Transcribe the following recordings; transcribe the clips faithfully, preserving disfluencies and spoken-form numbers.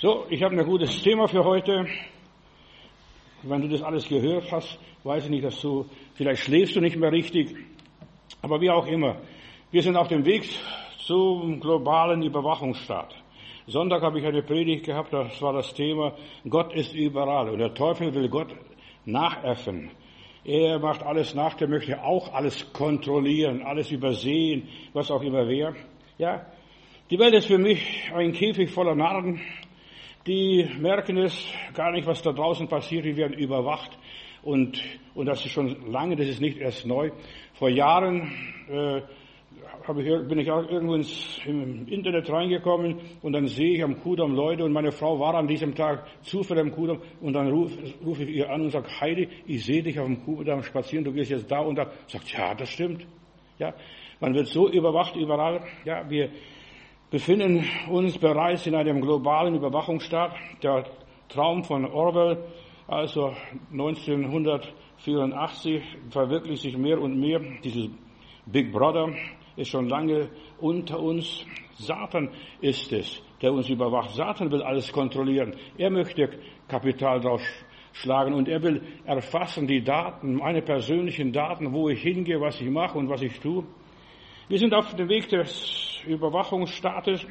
So, ich habe ein gutes Thema für heute. Wenn du das alles gehört hast, weiß ich nicht, dass du, vielleicht schläfst du nicht mehr richtig. Aber wie auch immer, wir sind auf dem Weg zum globalen Überwachungsstaat. Sonntag habe ich eine Predigt gehabt, das war das Thema, Gott ist überall. Und der Teufel will Gott nachäffen. Er macht alles nach, der möchte auch alles kontrollieren, alles übersehen, was auch immer wäre. Ja, die Welt ist für mich ein Käfig voller Narren. Die merken es gar nicht, was da draußen passiert. Die werden überwacht. Und, und das ist schon lange, das ist nicht erst neu. Vor Jahren äh, habe ich, bin ich auch irgendwo ins, im Internet reingekommen und dann sehe ich am Kudamm Leute und meine Frau war an diesem Tag zufällig am Kudamm und dann rufe ruf ich ihr an und sage, Heidi, ich sehe dich auf dem Kudamm spazieren, du gehst jetzt da und da. Sagt, ja, das stimmt. Ja, man wird so überwacht überall. Ja, wir befinden uns bereits in einem globalen Überwachungsstaat. Der Traum von Orwell, also neunzehnhundertvierundachtzig, verwirklicht sich mehr und mehr. Dieses Big Brother ist schon lange unter uns. Satan ist es, der uns überwacht. Satan will alles kontrollieren. Er möchte Kapital drauf schlagen und er will erfassen die Daten, meine persönlichen Daten, wo ich hingehe, was ich mache und was ich tue. Wir sind auf dem Weg des Überwachungsstaates.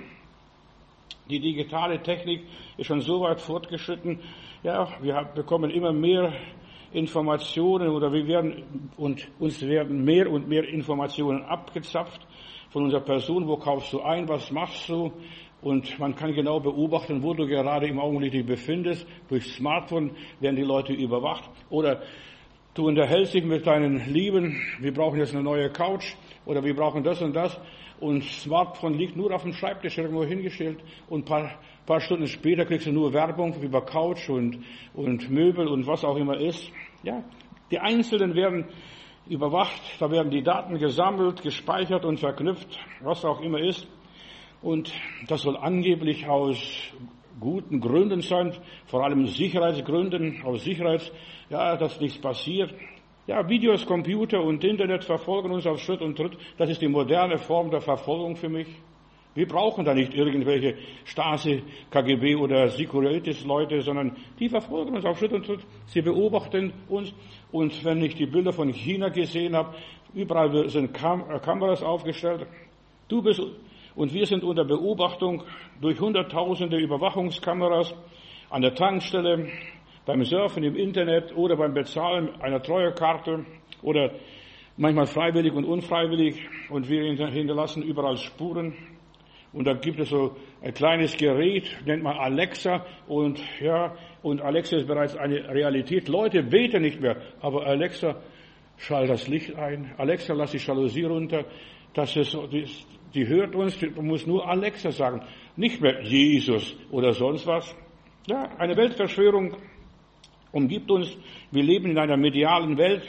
Die digitale Technik ist schon so weit fortgeschritten. Ja, wir bekommen immer mehr Informationen oder wir werden und uns werden mehr und mehr Informationen abgezapft von unserer Person. Wo kaufst du ein? Was machst du? Und man kann genau beobachten, wo du gerade im Augenblick dich befindest. Durch Smartphone werden die Leute überwacht. Oder du unterhältst dich mit deinen Lieben. Wir brauchen jetzt eine neue Couch. Oder wir brauchen das und das. Und Smartphone liegt nur auf dem Schreibtisch irgendwo hingestellt. Und ein paar, paar Stunden später kriegst du nur Werbung über Couch und, und Möbel und was auch immer ist. Ja, die Einzelnen werden überwacht. Da werden die Daten gesammelt, gespeichert und verknüpft, was auch immer ist. Und das soll angeblich aus guten Gründen sein, vor allem Sicherheitsgründen, aus Sicherheits, ja, dass nichts passiert. Ja, Videos, Computer und Internet verfolgen uns auf Schritt und Tritt. Das ist die moderne Form der Verfolgung für mich. Wir brauchen da nicht irgendwelche Stasi, K G B oder Securities-Leute, sondern die verfolgen uns auf Schritt und Tritt. Sie beobachten uns. Und wenn ich die Bilder von China gesehen habe, überall sind Kam- Kameras aufgestellt. Du bist und wir sind unter Beobachtung durch Hunderttausende Überwachungskameras an der Tankstelle, beim Surfen im Internet oder beim Bezahlen einer Treuekarte oder manchmal freiwillig und unfreiwillig. Und wir hinterlassen überall Spuren. Und da gibt es so ein kleines Gerät, nennt man Alexa. Und ja, und Alexa ist bereits eine Realität. Leute beten nicht mehr, aber Alexa, schalt das Licht ein. Alexa, lass die Jalousie runter. Das ist, die, die hört uns, man muss nur Alexa sagen. Nicht mehr Jesus oder sonst was. Ja, eine Weltverschwörung umgibt uns. Wir leben in einer medialen Welt,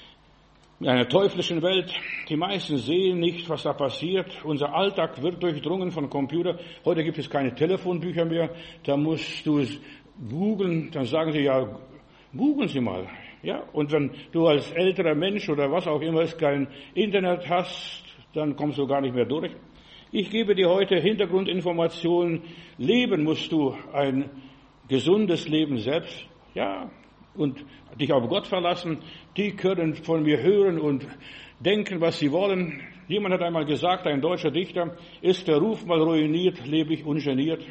in einer teuflischen Welt. Die meisten sehen nicht, was da passiert. Unser Alltag wird durchdrungen von Computer. Heute gibt es keine Telefonbücher mehr. Da musst du es googeln. Dann sagen sie, ja, googeln Sie mal. Ja, und wenn du als älterer Mensch oder was auch immer es kein Internet hast, dann kommst du gar nicht mehr durch. Ich gebe dir heute Hintergrundinformationen. Leben musst du ein gesundes Leben selbst. Ja, und dich auf Gott verlassen. Die können von mir hören und denken, was sie wollen. Jemand hat einmal gesagt, ein deutscher Dichter, ist der Ruf mal ruiniert, lebe ich ungeniert.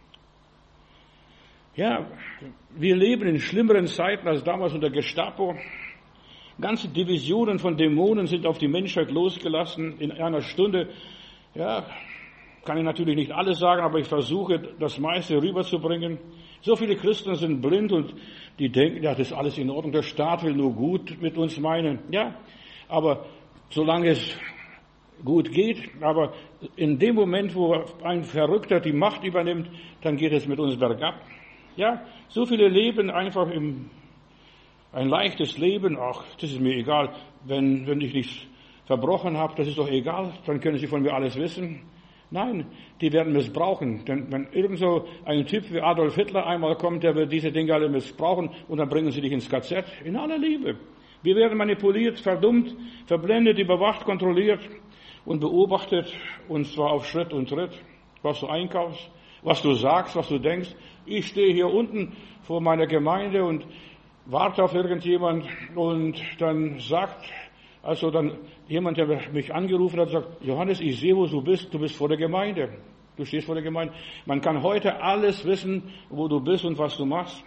Ja, wir leben in schlimmeren Zeiten als damals unter Gestapo. Ganze Divisionen von Dämonen sind auf die Menschheit losgelassen in einer Stunde. Ja, kann ich natürlich nicht alles sagen, aber ich versuche, das meiste rüberzubringen. So viele Christen sind blind und die denken, ja, das ist alles in Ordnung. Der Staat will nur gut mit uns meinen. Ja, aber solange es gut geht, aber in dem Moment, wo ein Verrückter die Macht übernimmt, dann geht es mit uns bergab. Ja, so viele leben einfach im, ein leichtes Leben. Ach, das ist mir egal. Wenn, wenn ich nichts verbrochen habe, das ist doch egal. Dann können sie von mir alles wissen. Nein, die werden missbrauchen. Denn wenn irgend so ein Typ wie Adolf Hitler einmal kommt, der wird diese Dinge alle missbrauchen und dann bringen sie dich ins K Z. In aller Liebe. Wir werden manipuliert, verdummt, verblendet, überwacht, kontrolliert und beobachtet. Und zwar auf Schritt und Tritt, was du einkaufst was du sagst, was du denkst. Ich stehe hier unten vor meiner Gemeinde und warte auf irgendjemand und dann sagt, also dann jemand, der mich angerufen hat, sagt, Johannes, ich sehe, wo du bist, du bist vor der Gemeinde. Du stehst vor der Gemeinde. Man kann heute alles wissen, wo du bist und was du machst.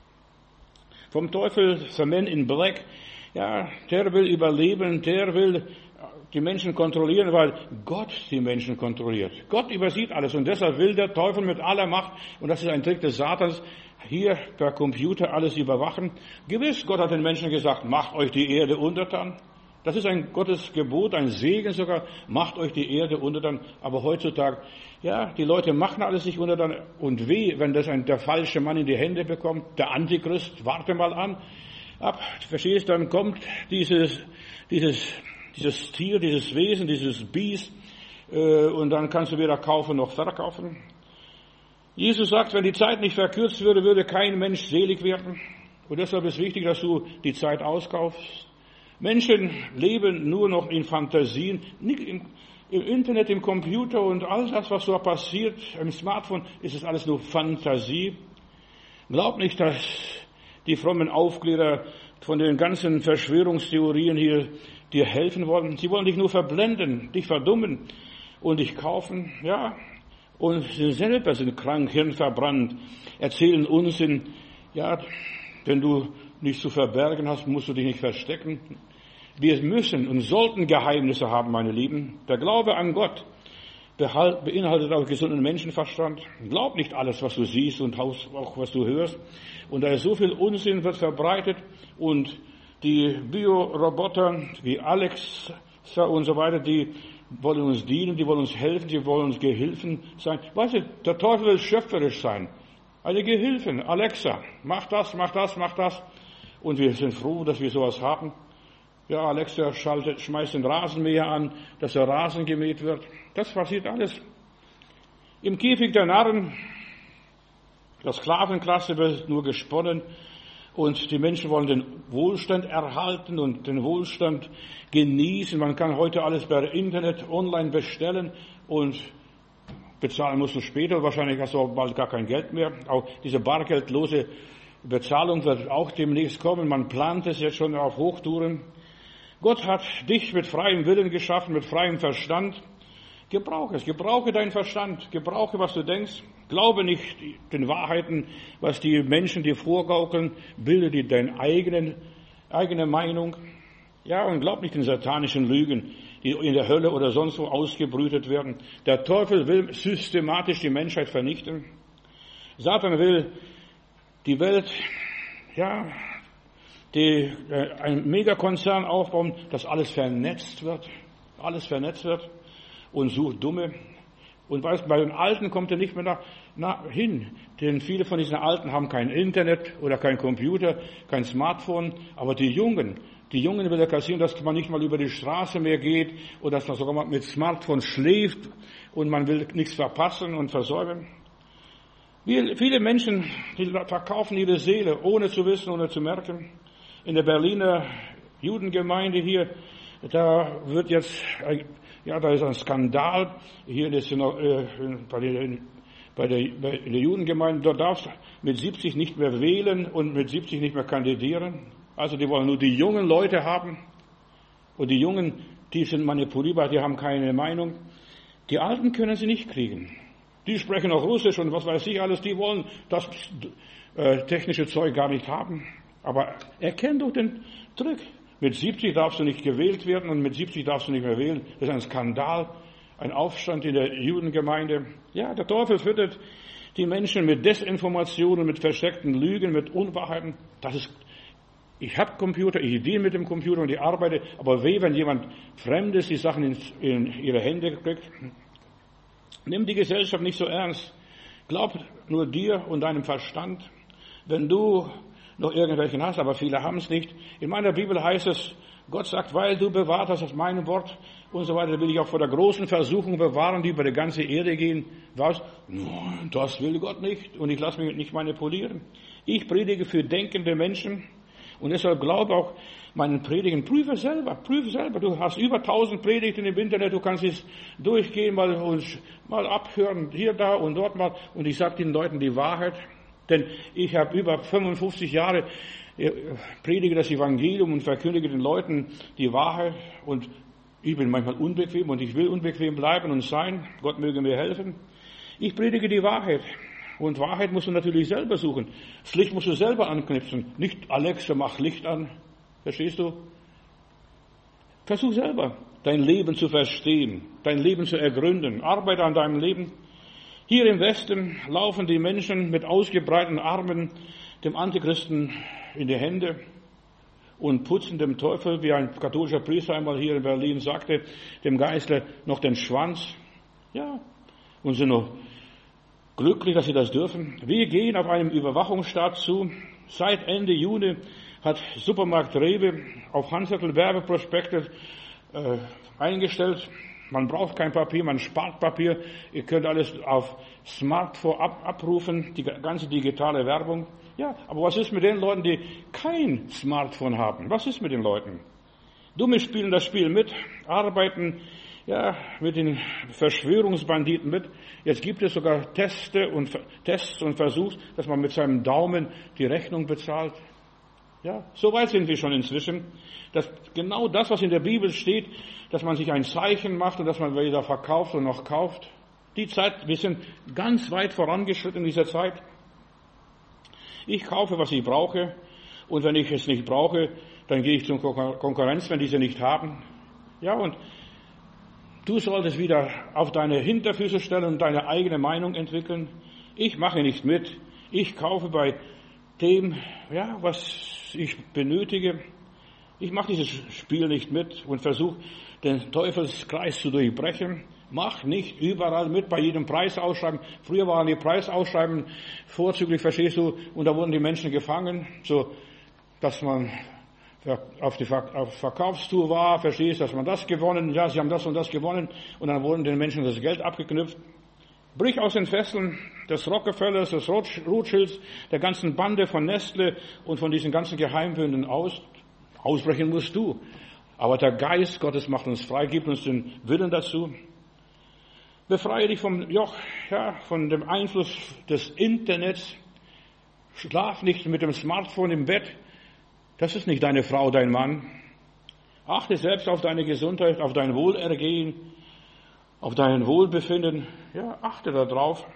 Vom Teufel, the man in black, ja, der will überleben, der will die Menschen kontrollieren, weil Gott die Menschen kontrolliert. Gott übersieht alles und deshalb will der Teufel mit aller Macht, und das ist ein Trick des Satans, hier per Computer alles überwachen. Gewiss, Gott hat den Menschen gesagt, macht euch die Erde untertan. Das ist ein Gottes Gebot, ein Segen sogar, macht euch die Erde untertan. Aber heutzutage, ja, die Leute machen alles sich untertan. Und weh, wenn das ein, der falsche Mann in die Hände bekommt, der Antichrist, warte mal an. Ab, verstehst, dann kommt dieses, dieses, dieses Tier, dieses Wesen, dieses Biest, äh, und dann kannst du weder kaufen noch verkaufen. Jesus sagt, wenn die Zeit nicht verkürzt würde, würde kein Mensch selig werden. Und deshalb ist wichtig, dass du die Zeit auskaufst. Menschen leben nur noch in Fantasien, nicht im, im Internet, im Computer und all das, was so passiert, im Smartphone, ist es alles nur Fantasie. Glaub nicht, dass die frommen Aufklärer von den ganzen Verschwörungstheorien hier dir helfen wollen. Sie wollen dich nur verblenden, dich verdummen und dich kaufen, ja. Und sie selber sind krank, hirnverbrannt, erzählen Unsinn. Ja, wenn du nichts zu verbergen hast, musst du dich nicht verstecken. Wir müssen und sollten Geheimnisse haben, meine Lieben. Der Glaube an Gott beinhaltet auch gesunden Menschenverstand. Glaub nicht alles, was du siehst und auch was du hörst. Und da ist so viel Unsinn wird verbreitet und die Bioroboter wie Alexa und so weiter, die wollen uns dienen, die wollen uns helfen, die wollen uns Gehilfen sein. Weißt du, der Teufel will schöpferisch sein. Eine Gehilfin, Alexa, mach das, mach das, mach das. Und wir sind froh, dass wir sowas haben. Ja, Alexa schaltet, schmeißt den Rasenmäher an, dass der Rasen gemäht wird. Das passiert alles. Im Käfig der Narren, der Sklavenklasse wird nur gesponnen. Und die Menschen wollen den Wohlstand erhalten und den Wohlstand genießen. Man kann heute alles per Internet online bestellen und bezahlen musst du später. Wahrscheinlich hast du auch bald gar kein Geld mehr. Auch diese bargeldlose Bezahlung wird auch demnächst kommen. Man plant es jetzt schon auf Hochtouren. Gott hat dich mit freiem Willen geschaffen, mit freiem Verstand. Gebrauche es, gebrauche deinen Verstand, gebrauche, was du denkst. Glaube nicht den Wahrheiten, was die Menschen dir vorgaukeln, bilde dir deine eigenen, eigene Meinung. Ja, und glaub nicht den satanischen Lügen, die in der Hölle oder sonst wo ausgebrütet werden. Der Teufel will systematisch die Menschheit vernichten. Satan will die Welt, ja, die, äh, ein Megakonzern aufbauen, dass alles vernetzt wird, alles vernetzt wird und sucht Dumme. Und weißt, bei den Alten kommt er nicht mehr nach, nach, hin, denn viele von diesen Alten haben kein Internet oder kein Computer, kein Smartphone, aber die Jungen, die Jungen will er kassieren, dass man nicht mal über die Straße mehr geht oder dass man sogar mal mit Smartphone schläft und man will nichts verpassen und versäumen. Viele Menschen, die verkaufen ihre Seele, ohne zu wissen, ohne zu merken. In der Berliner Judengemeinde hier, da wird jetzt, ja, da ist ein Skandal. Hier ist noch, äh, bei der, bei der, bei der Judengemeinde, dort darfst du mit siebzig nicht mehr wählen und mit siebzig nicht mehr kandidieren. Also die wollen nur die jungen Leute haben. Und die Jungen, die sind manipulierbar, die haben keine Meinung. Die Alten können sie nicht kriegen. Die sprechen auch Russisch und was weiß ich alles. Die wollen das äh, technische Zeug gar nicht haben. Aber erkenn doch den Trick. Mit siebzig darfst du nicht gewählt werden und mit siebzig darfst du nicht mehr wählen. Das ist ein Skandal, ein Aufstand in der Judengemeinde. Ja, der Teufel füttert die Menschen mit Desinformationen, mit versteckten Lügen, mit Unwahrheiten. Das ist, ich habe Computer, ich diene mit dem Computer und ich arbeite, aber weh, wenn jemand Fremdes die Sachen in, in ihre Hände kriegt. Nimm die Gesellschaft nicht so ernst. Glaub nur dir und deinem Verstand. Wenn du noch irgendwelchen hast, aber viele haben es nicht. In meiner Bibel heißt es, Gott sagt, weil du bewahrt hast auf mein Wort und so weiter, will ich auch vor der großen Versuchung bewahren, die über die ganze Erde gehen. Was? Nein, das will Gott nicht und ich lasse mich nicht manipulieren. Ich predige für denkende Menschen. Und deshalb glaube auch meinen Predigen, prüfe selber, prüfe selber. Du hast über tausend Predigten im Internet, du kannst es durchgehen, mal, und mal abhören, hier, da und dort mal. Und ich sage den Leuten die Wahrheit, denn ich habe über fünfundfünfzig Jahre predige das Evangelium und verkündige den Leuten die Wahrheit. Und ich bin manchmal unbequem und ich will unbequem bleiben und sein. Gott möge mir helfen. Ich predige die Wahrheit. Und Wahrheit musst du natürlich selber suchen. Das Licht musst du selber anknipsen. Nicht Alexa, mach Licht an. Verstehst du? Versuch selber, dein Leben zu verstehen, dein Leben zu ergründen. Arbeite an deinem Leben. Hier im Westen laufen die Menschen mit ausgebreiteten Armen dem Antichristen in die Hände und putzen dem Teufel, wie ein katholischer Priester einmal hier in Berlin sagte, dem Geistler noch den Schwanz. Ja, und sind noch glücklich, dass sie das dürfen. Wir gehen auf einem Überwachungsstaat zu. Seit Ende Juni hat Supermarkt Rewe auf Handzettel Werbeprospekte äh, eingestellt. Man braucht kein Papier, man spart Papier. Ihr könnt alles auf Smartphone ab, abrufen, die ganze digitale Werbung. Ja, aber was ist mit den Leuten, die kein Smartphone haben? Was ist mit den Leuten? Dumme spielen das Spiel mit, arbeiten ja mit den Verschwörungsbanditen mit. Jetzt gibt es sogar Teste und, Tests und Versuchs, dass man mit seinem Daumen die Rechnung bezahlt. Ja, so weit sind wir schon inzwischen, dass genau das, was in der Bibel steht, dass man sich ein Zeichen macht und dass man wieder verkauft und noch kauft. Die Zeit, wir sind ganz weit vorangeschritten in dieser Zeit. Ich kaufe, was ich brauche, und wenn ich es nicht brauche, dann gehe ich zur Konkurrenz, wenn diese nicht haben. Ja, und du solltest wieder auf deine Hinterfüße stellen und deine eigene Meinung entwickeln. Ich mache nicht mit. Ich kaufe bei dem, ja, was ich benötige. Ich mache dieses Spiel nicht mit und versuche, den Teufelskreis zu durchbrechen. Mach nicht überall mit bei jedem Preisausschreiben. Früher waren die Preisausschreiben vorzüglich, verstehst du, und da wurden die Menschen gefangen, so dass man auf die auf Verkaufstour war, verstehst, dass man das gewonnen, ja, sie haben das und das gewonnen, und dann wurden den Menschen das Geld abgeknüpft. Brich aus den Fesseln des Rockefellers, des Rothschilds, der ganzen Bande von Nestle und von diesen ganzen Geheimbünden aus. Ausbrechen musst du. Aber der Geist Gottes macht uns frei, gibt uns den Willen dazu. Befreie dich vom Joch, ja, von dem Einfluss des Internets. Schlaf nicht mit dem Smartphone im Bett. Das ist nicht deine Frau, dein Mann. Achte selbst auf deine Gesundheit, auf dein Wohlergehen, auf dein Wohlbefinden. Ja, achte darauf.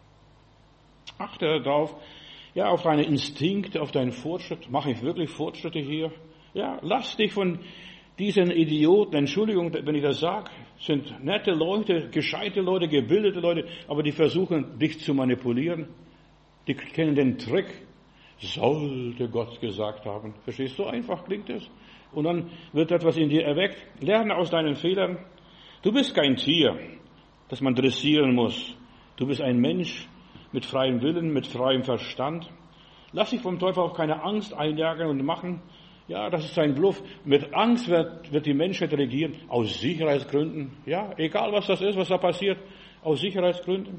Achte darauf. Ja, auf deine Instinkte, auf deinen Fortschritt. Mache ich wirklich Fortschritte hier? Ja, lass dich von diesen Idioten, Entschuldigung, wenn ich das sage, sind nette Leute, gescheite Leute, gebildete Leute, aber die versuchen, dich zu manipulieren. Die kennen den Trick. Sollte Gott gesagt haben. Verstehst du? So einfach klingt es. Und dann wird etwas in dir erweckt. Lerne aus deinen Fehlern. Du bist kein Tier, das man dressieren muss. Du bist ein Mensch mit freiem Willen, mit freiem Verstand. Lass dich vom Teufel auch keine Angst einjagen und machen. Ja, das ist ein Bluff. Mit Angst wird, wird die Menschheit regieren. Aus Sicherheitsgründen. Ja, egal was das ist, was da passiert. Aus Sicherheitsgründen.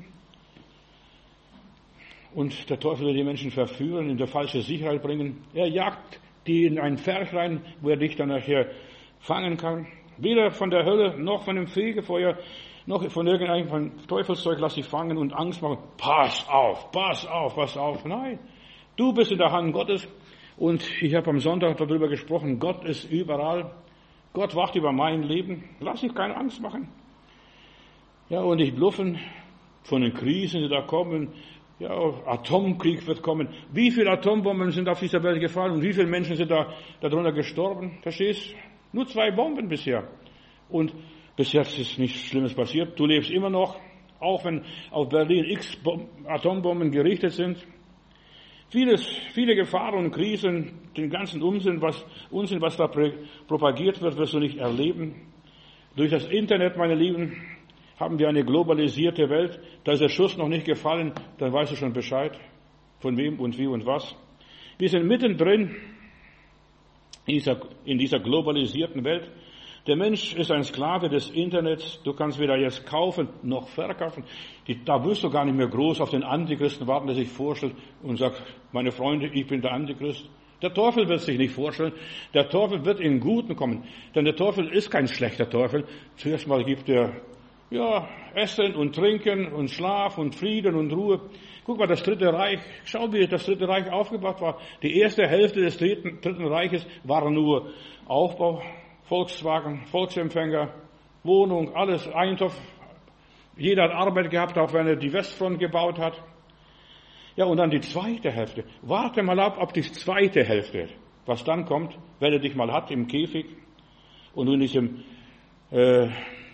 Und der Teufel will die Menschen verführen, in die falsche Sicherheit bringen. Er jagt die in ein Pferch rein, wo er dich dann nachher fangen kann. Weder von der Hölle, noch von dem Fegefeuer, noch von irgendeinem Teufelszeug lass dich fangen und Angst machen. Pass auf, pass auf, pass auf. Nein, du bist in der Hand Gottes. Und ich habe am Sonntag darüber gesprochen, Gott ist überall. Gott wacht über mein Leben. Lass dich keine Angst machen. Ja, und nicht bluffen von den Krisen, die da kommen. Ja, Atomkrieg wird kommen. Wie viele Atombomben sind auf dieser Welt gefallen und wie viele Menschen sind da darunter gestorben? Verstehst? Nur zwei Bomben bisher. Und bis jetzt ist nichts Schlimmes passiert. Du lebst immer noch, auch wenn auf Berlin x Atombomben gerichtet sind. Vieles, viele Gefahren und Krisen, den ganzen Unsinn, was, Unsinn, was da propagiert wird, wirst du nicht erleben. Durch das Internet, meine Lieben, haben wir eine globalisierte Welt. Da ist der Schuss noch nicht gefallen, dann weißt du schon Bescheid, von wem und wie und was. Wir sind mittendrin in dieser, in dieser globalisierten Welt. Der Mensch ist ein Sklave des Internets. Du kannst weder jetzt kaufen noch verkaufen. Die, da wirst du gar nicht mehr groß auf den Antichristen warten, der sich vorstellt und sagt, meine Freunde, ich bin der Antichrist. Der Teufel wird sich nicht vorstellen. Der Teufel wird in Guten kommen. Denn der Teufel ist kein schlechter Teufel. Zuerst mal gibt er, ja, Essen und Trinken und Schlaf und Frieden und Ruhe. Guck mal, das Dritte Reich. Schau, wie das Dritte Reich aufgebaut war. Die erste Hälfte des Dritten, Dritten Reiches war nur Aufbau, Volkswagen, Volksempfänger, Wohnung, alles, Eintopf. Jeder hat Arbeit gehabt, auch wenn er die Westfront gebaut hat. Ja, und dann die zweite Hälfte. Warte mal ab, ab die zweite Hälfte. Was dann kommt, wenn er dich mal hat im Käfig und du in diesem äh,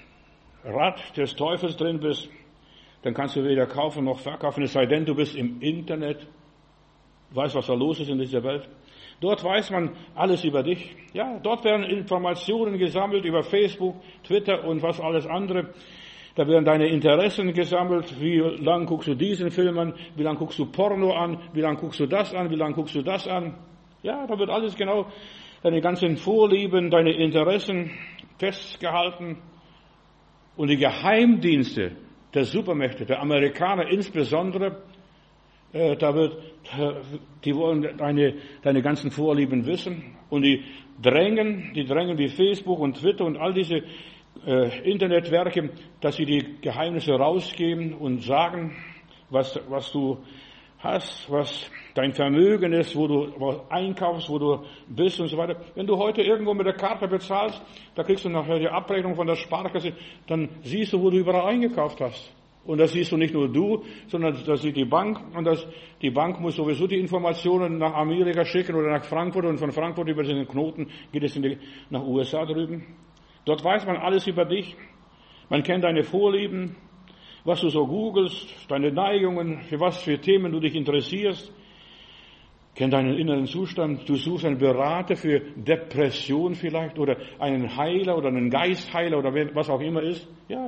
Rad des Teufels drin bist, dann kannst du weder kaufen noch verkaufen, es sei denn, du bist im Internet, weißt, was da los ist in dieser Welt. Dort weiß man alles über dich. Ja, dort werden Informationen gesammelt über Facebook, Twitter und was alles andere. Da werden deine Interessen gesammelt. Wie lange guckst du diesen Film an? Wie lange guckst du Porno an? Wie lange guckst du das an? Wie lange guckst du das an? Ja, da wird alles genau, deine ganzen Vorlieben, deine Interessen festgehalten. Und die Geheimdienste der Supermächte, der Amerikaner insbesondere, äh, da wird, die wollen deine, deine ganzen Vorlieben wissen. Und die drängen, die drängen wie Facebook und Twitter und all diese äh, Internetwerke, dass sie die Geheimnisse rausgeben und sagen, was, was du hast, was dein Vermögen ist, wo du was einkaufst, wo du bist und so weiter. Wenn du heute irgendwo mit der Karte bezahlst, da kriegst du nachher die Abrechnung von der Sparkasse, dann siehst du, wo du überall eingekauft hast. Und das siehst du nicht nur du, sondern das sieht die Bank. Und das, die Bank muss sowieso die Informationen nach Amerika schicken oder nach Frankfurt. Und von Frankfurt über den Knoten geht es in die, nach U S A drüben. Dort weiß man alles über dich. Man kennt deine Vorlieben, was du so googelst, deine Neigungen, für was für Themen du dich interessierst. Kennt deinen inneren Zustand. Du suchst einen Berater für Depression vielleicht oder einen Heiler oder einen Geistheiler oder was auch immer ist. Ja.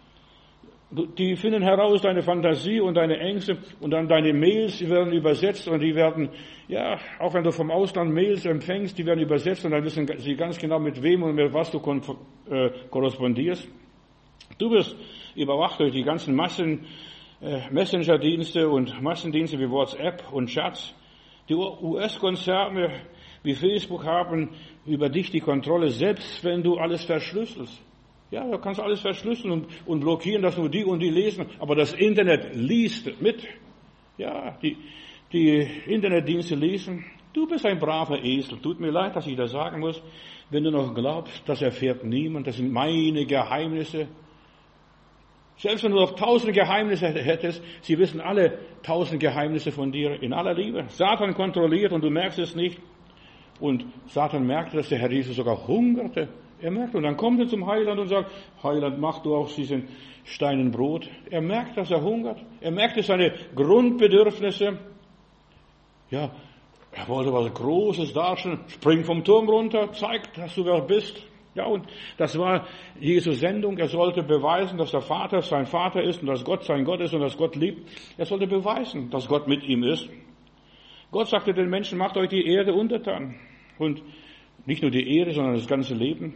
Die finden heraus deine Fantasie und deine Ängste und dann deine Mails, die werden übersetzt und die werden, ja, auch wenn du vom Ausland Mails empfängst, die werden übersetzt und dann wissen sie ganz genau, mit wem und mit was du äh, korrespondierst. Du wirst überwacht durch die ganzen Massen, äh, Messenger-Dienste und Massendienste wie WhatsApp und Chats. Die U S-Konzerne wie Facebook haben über dich die Kontrolle, selbst wenn du alles verschlüsselst. Ja, du kannst alles verschlüsseln und, und blockieren, dass nur die und die lesen, aber das Internet liest mit. Ja, die, die Internetdienste lesen. Du bist ein braver Esel. Tut mir leid, dass ich das sagen muss. Wenn du noch glaubst, das erfährt niemand, das sind meine Geheimnisse. Selbst wenn du noch tausend Geheimnisse hättest, sie wissen alle tausend Geheimnisse von dir in aller Liebe. Satan kontrolliert und du merkst es nicht. Und Satan merkte, dass der Herr Jesus sogar hungerte. Er merkt, und dann kommt er zum Heiland und sagt, Heiland, mach du aus diesen Steinen Brot. Er merkt, dass er hungert. Er merkt seine Grundbedürfnisse. Ja, er wollte was Großes darstellen. Spring vom Turm runter, zeig, dass du wer bist. Ja, und das war Jesu Sendung. Er sollte beweisen, dass der Vater sein Vater ist und dass Gott sein Gott ist und dass Gott liebt. Er sollte beweisen, dass Gott mit ihm ist. Gott sagte den Menschen, macht euch die Erde untertan. Und nicht nur die Erde, sondern das ganze Leben.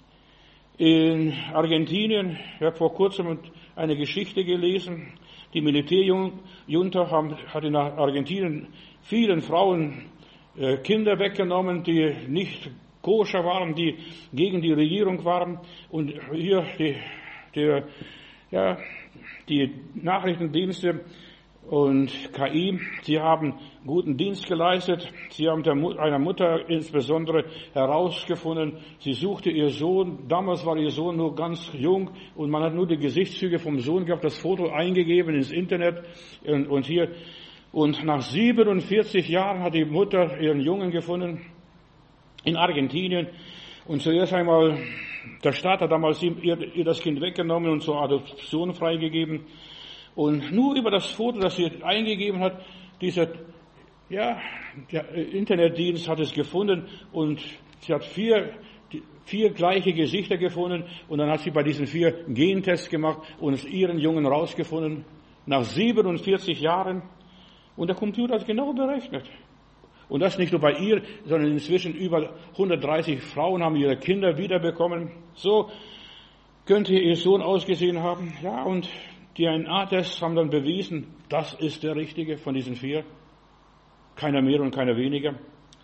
In Argentinien, ich habe vor kurzem eine Geschichte gelesen, die Militärjunta hat in Argentinien vielen Frauen äh, Kinder weggenommen, die nicht koscher waren, die gegen die Regierung waren. Und hier die, die, ja, die Nachrichtendienste und K I, sie haben guten Dienst geleistet. Sie haben der, einer Mutter insbesondere herausgefunden, sie suchte ihr Sohn. Damals war ihr Sohn nur ganz jung und man hat nur die Gesichtszüge vom Sohn gehabt, das Foto eingegeben ins Internet und, und hier. Und nach siebenundvierzig Jahren hat die Mutter ihren Jungen gefunden in Argentinien. Und zuerst einmal, der Staat hat damals ihr, ihr das Kind weggenommen und zur Adoption freigegeben. Und nur über das Foto, das sie eingegeben hat, dieser, ja, der Internetdienst hat es gefunden und sie hat vier, vier gleiche Gesichter gefunden und dann hat sie bei diesen vier Gentests gemacht und ihren Jungen rausgefunden, nach siebenundvierzig Jahren. Und der Computer hat genau berechnet. Und das nicht nur bei ihr, sondern inzwischen über hundertdreißig Frauen haben ihre Kinder wiederbekommen. So könnte ihr Sohn ausgesehen haben. Ja, und die D N A-Tests haben dann bewiesen, das ist der Richtige von diesen vier. Keiner mehr und keiner weniger.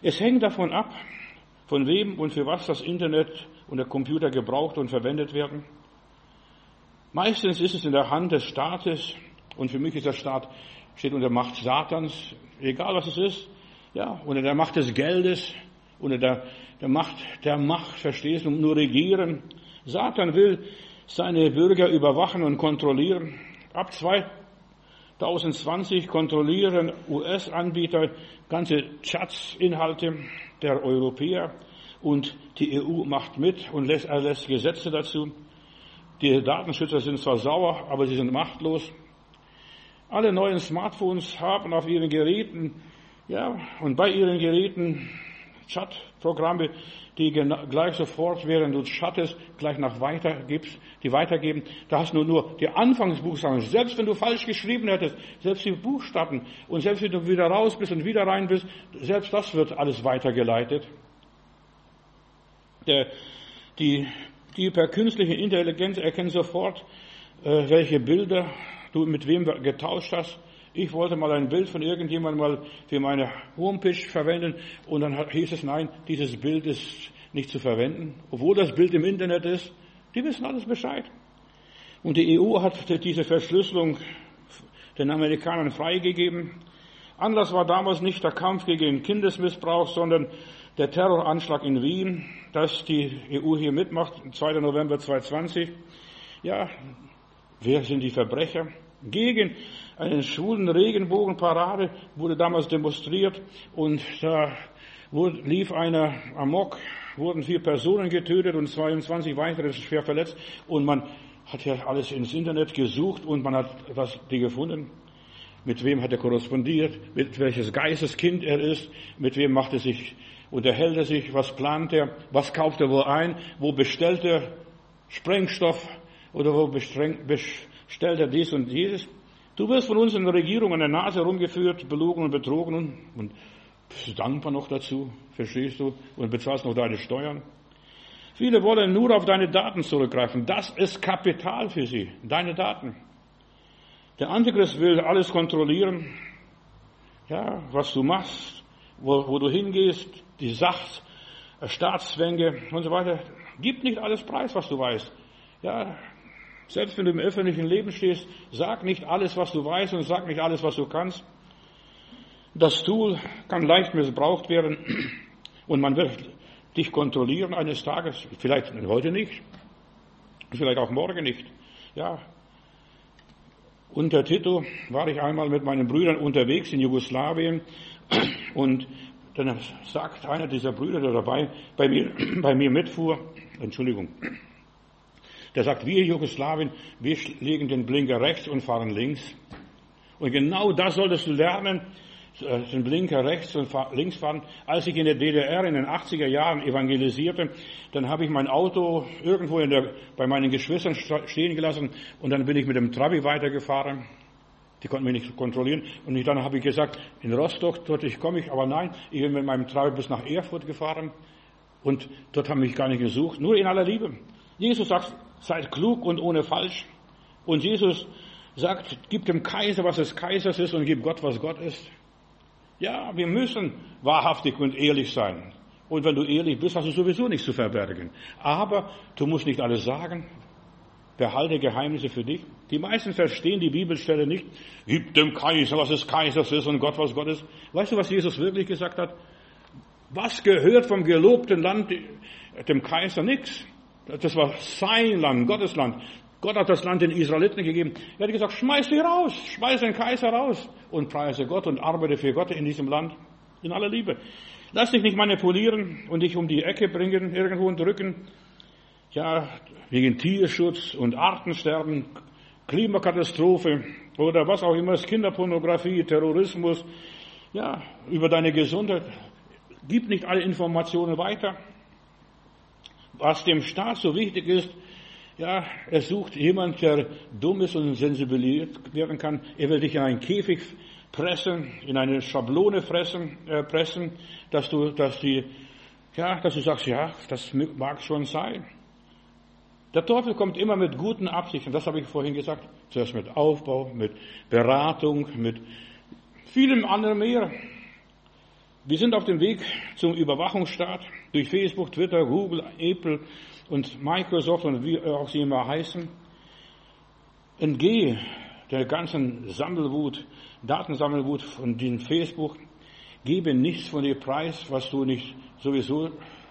Es hängt davon ab, von wem und für was das Internet und der Computer gebraucht und verwendet werden. Meistens ist es in der Hand des Staates und für mich ist der Staat, steht unter Macht Satans, egal was es ist, ja, unter der Macht des Geldes, unter der, der Macht der Macht, verstehst du, nur regieren. Satan will seine Bürger überwachen und kontrollieren. Ab zweitausendzwanzig kontrollieren U S-Anbieter ganze Chatsinhalte der Europäer und die E U macht mit und lässt, erlässt Gesetze dazu. Die Datenschützer sind zwar sauer, aber sie sind machtlos. Alle neuen Smartphones haben auf ihren Geräten, ja, und bei ihren Geräten Chatprogramme, die gleich sofort, während du chattest, gleich nach weitergibst, die weitergeben. Da hast du nur die Anfangsbuchstaben. Selbst wenn du falsch geschrieben hättest, selbst die Buchstaben und selbst wenn du wieder raus bist und wieder rein bist, selbst das wird alles weitergeleitet. Der, die, die per künstliche Intelligenz erkennt sofort, äh, welche Bilder du mit wem getauscht hast. Ich wollte mal ein Bild von irgendjemandem mal für meine Homepage verwenden und dann hieß es, nein, dieses Bild ist nicht zu verwenden, obwohl das Bild im Internet ist. Die wissen alles Bescheid. Und die E U hat diese Verschlüsselung den Amerikanern freigegeben. Anlass war damals nicht der Kampf gegen Kindesmissbrauch, sondern der Terroranschlag in Wien, dass die E U hier mitmacht, zweiter November zweitausendzwanzig. Ja, wer sind die Verbrecher? Gegen einen schwulen Regenbogenparade wurde damals demonstriert und da wurde, lief einer amok, wurden vier Personen getötet und zweiundzwanzig weitere schwer verletzt und man hat ja alles ins Internet gesucht und man hat was, die gefunden. Mit wem hat er korrespondiert, mit welches Geisteskind er ist, mit wem macht er sich, unterhält er sich, was plant er, was kauft er wo ein, wo bestellt er Sprengstoff oder wo bestellt er dies und dieses. Du wirst von uns in der Regierung an der Nase rumgeführt, belogen und betrogen und, und bist dankbar noch dazu, verstehst du, und bezahlst noch deine Steuern. Viele wollen nur auf deine Daten zurückgreifen. Das ist Kapital für sie, deine Daten. Der Antichrist will alles kontrollieren, ja, was du machst, wo, wo du hingehst, die Sach-, Staatszwänge und so weiter. Gib nicht alles preis, was du weißt. Ja, selbst wenn du im öffentlichen Leben stehst, sag nicht alles, was du weißt und sag nicht alles, was du kannst. Das Tool kann leicht missbraucht werden und man wird dich kontrollieren eines Tages, vielleicht heute nicht, vielleicht auch morgen nicht. Ja. Unter Tito war ich einmal mit meinen Brüdern unterwegs in Jugoslawien und dann sagt einer dieser Brüder, der dabei bei mir, bei mir mitfuhr, Entschuldigung, der sagt, wir Jugoslawien, wir legen den Blinker rechts und fahren links. Und genau das solltest du lernen, den Blinker rechts und links fahren. Als ich in der D D R in den achtziger Jahren evangelisierte, dann habe ich mein Auto irgendwo in der, bei meinen Geschwistern stehen gelassen und dann bin ich mit dem Trabi weitergefahren. Die konnten mich nicht kontrollieren. Und dann habe ich gesagt, in Rostock, dort komme ich, aber nein, ich bin mit meinem Trabi bis nach Erfurt gefahren und dort haben mich gar nicht gesucht, nur in aller Liebe. Jesus sagt, seid klug und ohne falsch. Und Jesus sagt, gib dem Kaiser, was des Kaisers ist und gib Gott, was Gott ist. Ja, wir müssen wahrhaftig und ehrlich sein. Und wenn du ehrlich bist, hast du sowieso nichts zu verbergen. Aber du musst nicht alles sagen. Behalte Geheimnisse für dich. Die meisten verstehen die Bibelstelle nicht. Gib dem Kaiser, was des Kaisers ist und Gott, was Gott ist. Weißt du, was Jesus wirklich gesagt hat? Was gehört vom gelobten Land dem Kaiser? Nichts. Das war sein Land, Gottes Land. Gott hat das Land den Israeliten gegeben. Er hat gesagt, schmeiß sie raus, schmeiß den Kaiser raus und preise Gott und arbeite für Gott in diesem Land. In aller Liebe. Lass dich nicht manipulieren und dich um die Ecke bringen, irgendwo und drücken. Ja, wegen Tierschutz und Artensterben, Klimakatastrophe oder was auch immer, Kinderpornografie, Terrorismus. Ja, über deine Gesundheit. Gib nicht alle Informationen weiter. Was dem Staat so wichtig ist, ja, er sucht jemand, der dumm ist und sensibilisiert werden kann. Er will dich in einen Käfig pressen, in eine Schablone fressen, äh, pressen, dass du, dass die, ja, dass du sagst, ja, das mag schon sein. Der Teufel kommt immer mit guten Absichten, das habe ich vorhin gesagt. Zuerst mit Aufbau, mit Beratung, mit vielem anderen mehr. Wir sind auf dem Weg zum Überwachungsstaat durch Facebook, Twitter, Google, Apple und Microsoft und wie auch sie immer heißen. Entgehe der ganzen Sammelwut, Datensammelwut von diesem Facebook. Gebe nichts von dir preis, was du nicht sowieso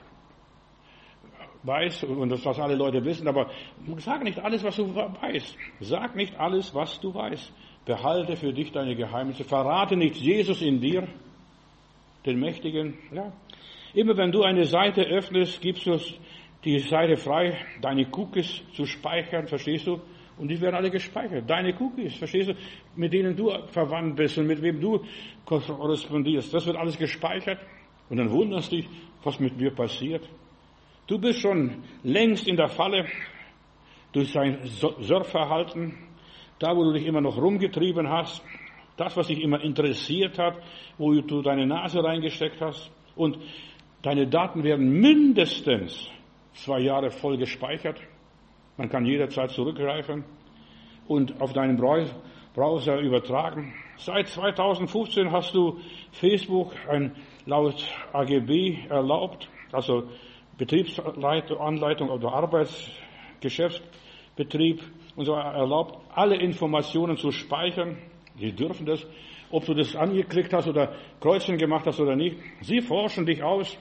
weißt und das, was alle Leute wissen. Aber sag nicht alles, was du weißt. Sag nicht alles, was du weißt. Behalte für dich deine Geheimnisse. Verrate nicht Jesus in dir, den Mächtigen. Ja. Immer wenn du eine Seite öffnest, gibst du die Seite frei, deine Cookies zu speichern, verstehst du? Und die werden alle gespeichert. Deine Cookies, verstehst du? Mit denen du verwandt bist und mit wem du korrespondierst. Das wird alles gespeichert. Und dann wunderst du dich, was mit mir passiert. Du bist schon längst in der Falle durch dein Surfverhalten. Da, wo du dich immer noch rumgetrieben hast. Das, was dich immer interessiert hat, wo du deine Nase reingesteckt hast. Und deine Daten werden mindestens zwei Jahre voll gespeichert. Man kann jederzeit zurückgreifen und auf deinen Browser übertragen. Seit zweitausendfünfzehn hast du Facebook ein, laut A G B erlaubt, also Betriebsanleitung oder Arbeitsgeschäftsbetrieb und so erlaubt, alle Informationen zu speichern. Sie dürfen das, ob du das angeklickt hast oder Kreuzchen gemacht hast oder nicht. Sie forschen dich aus.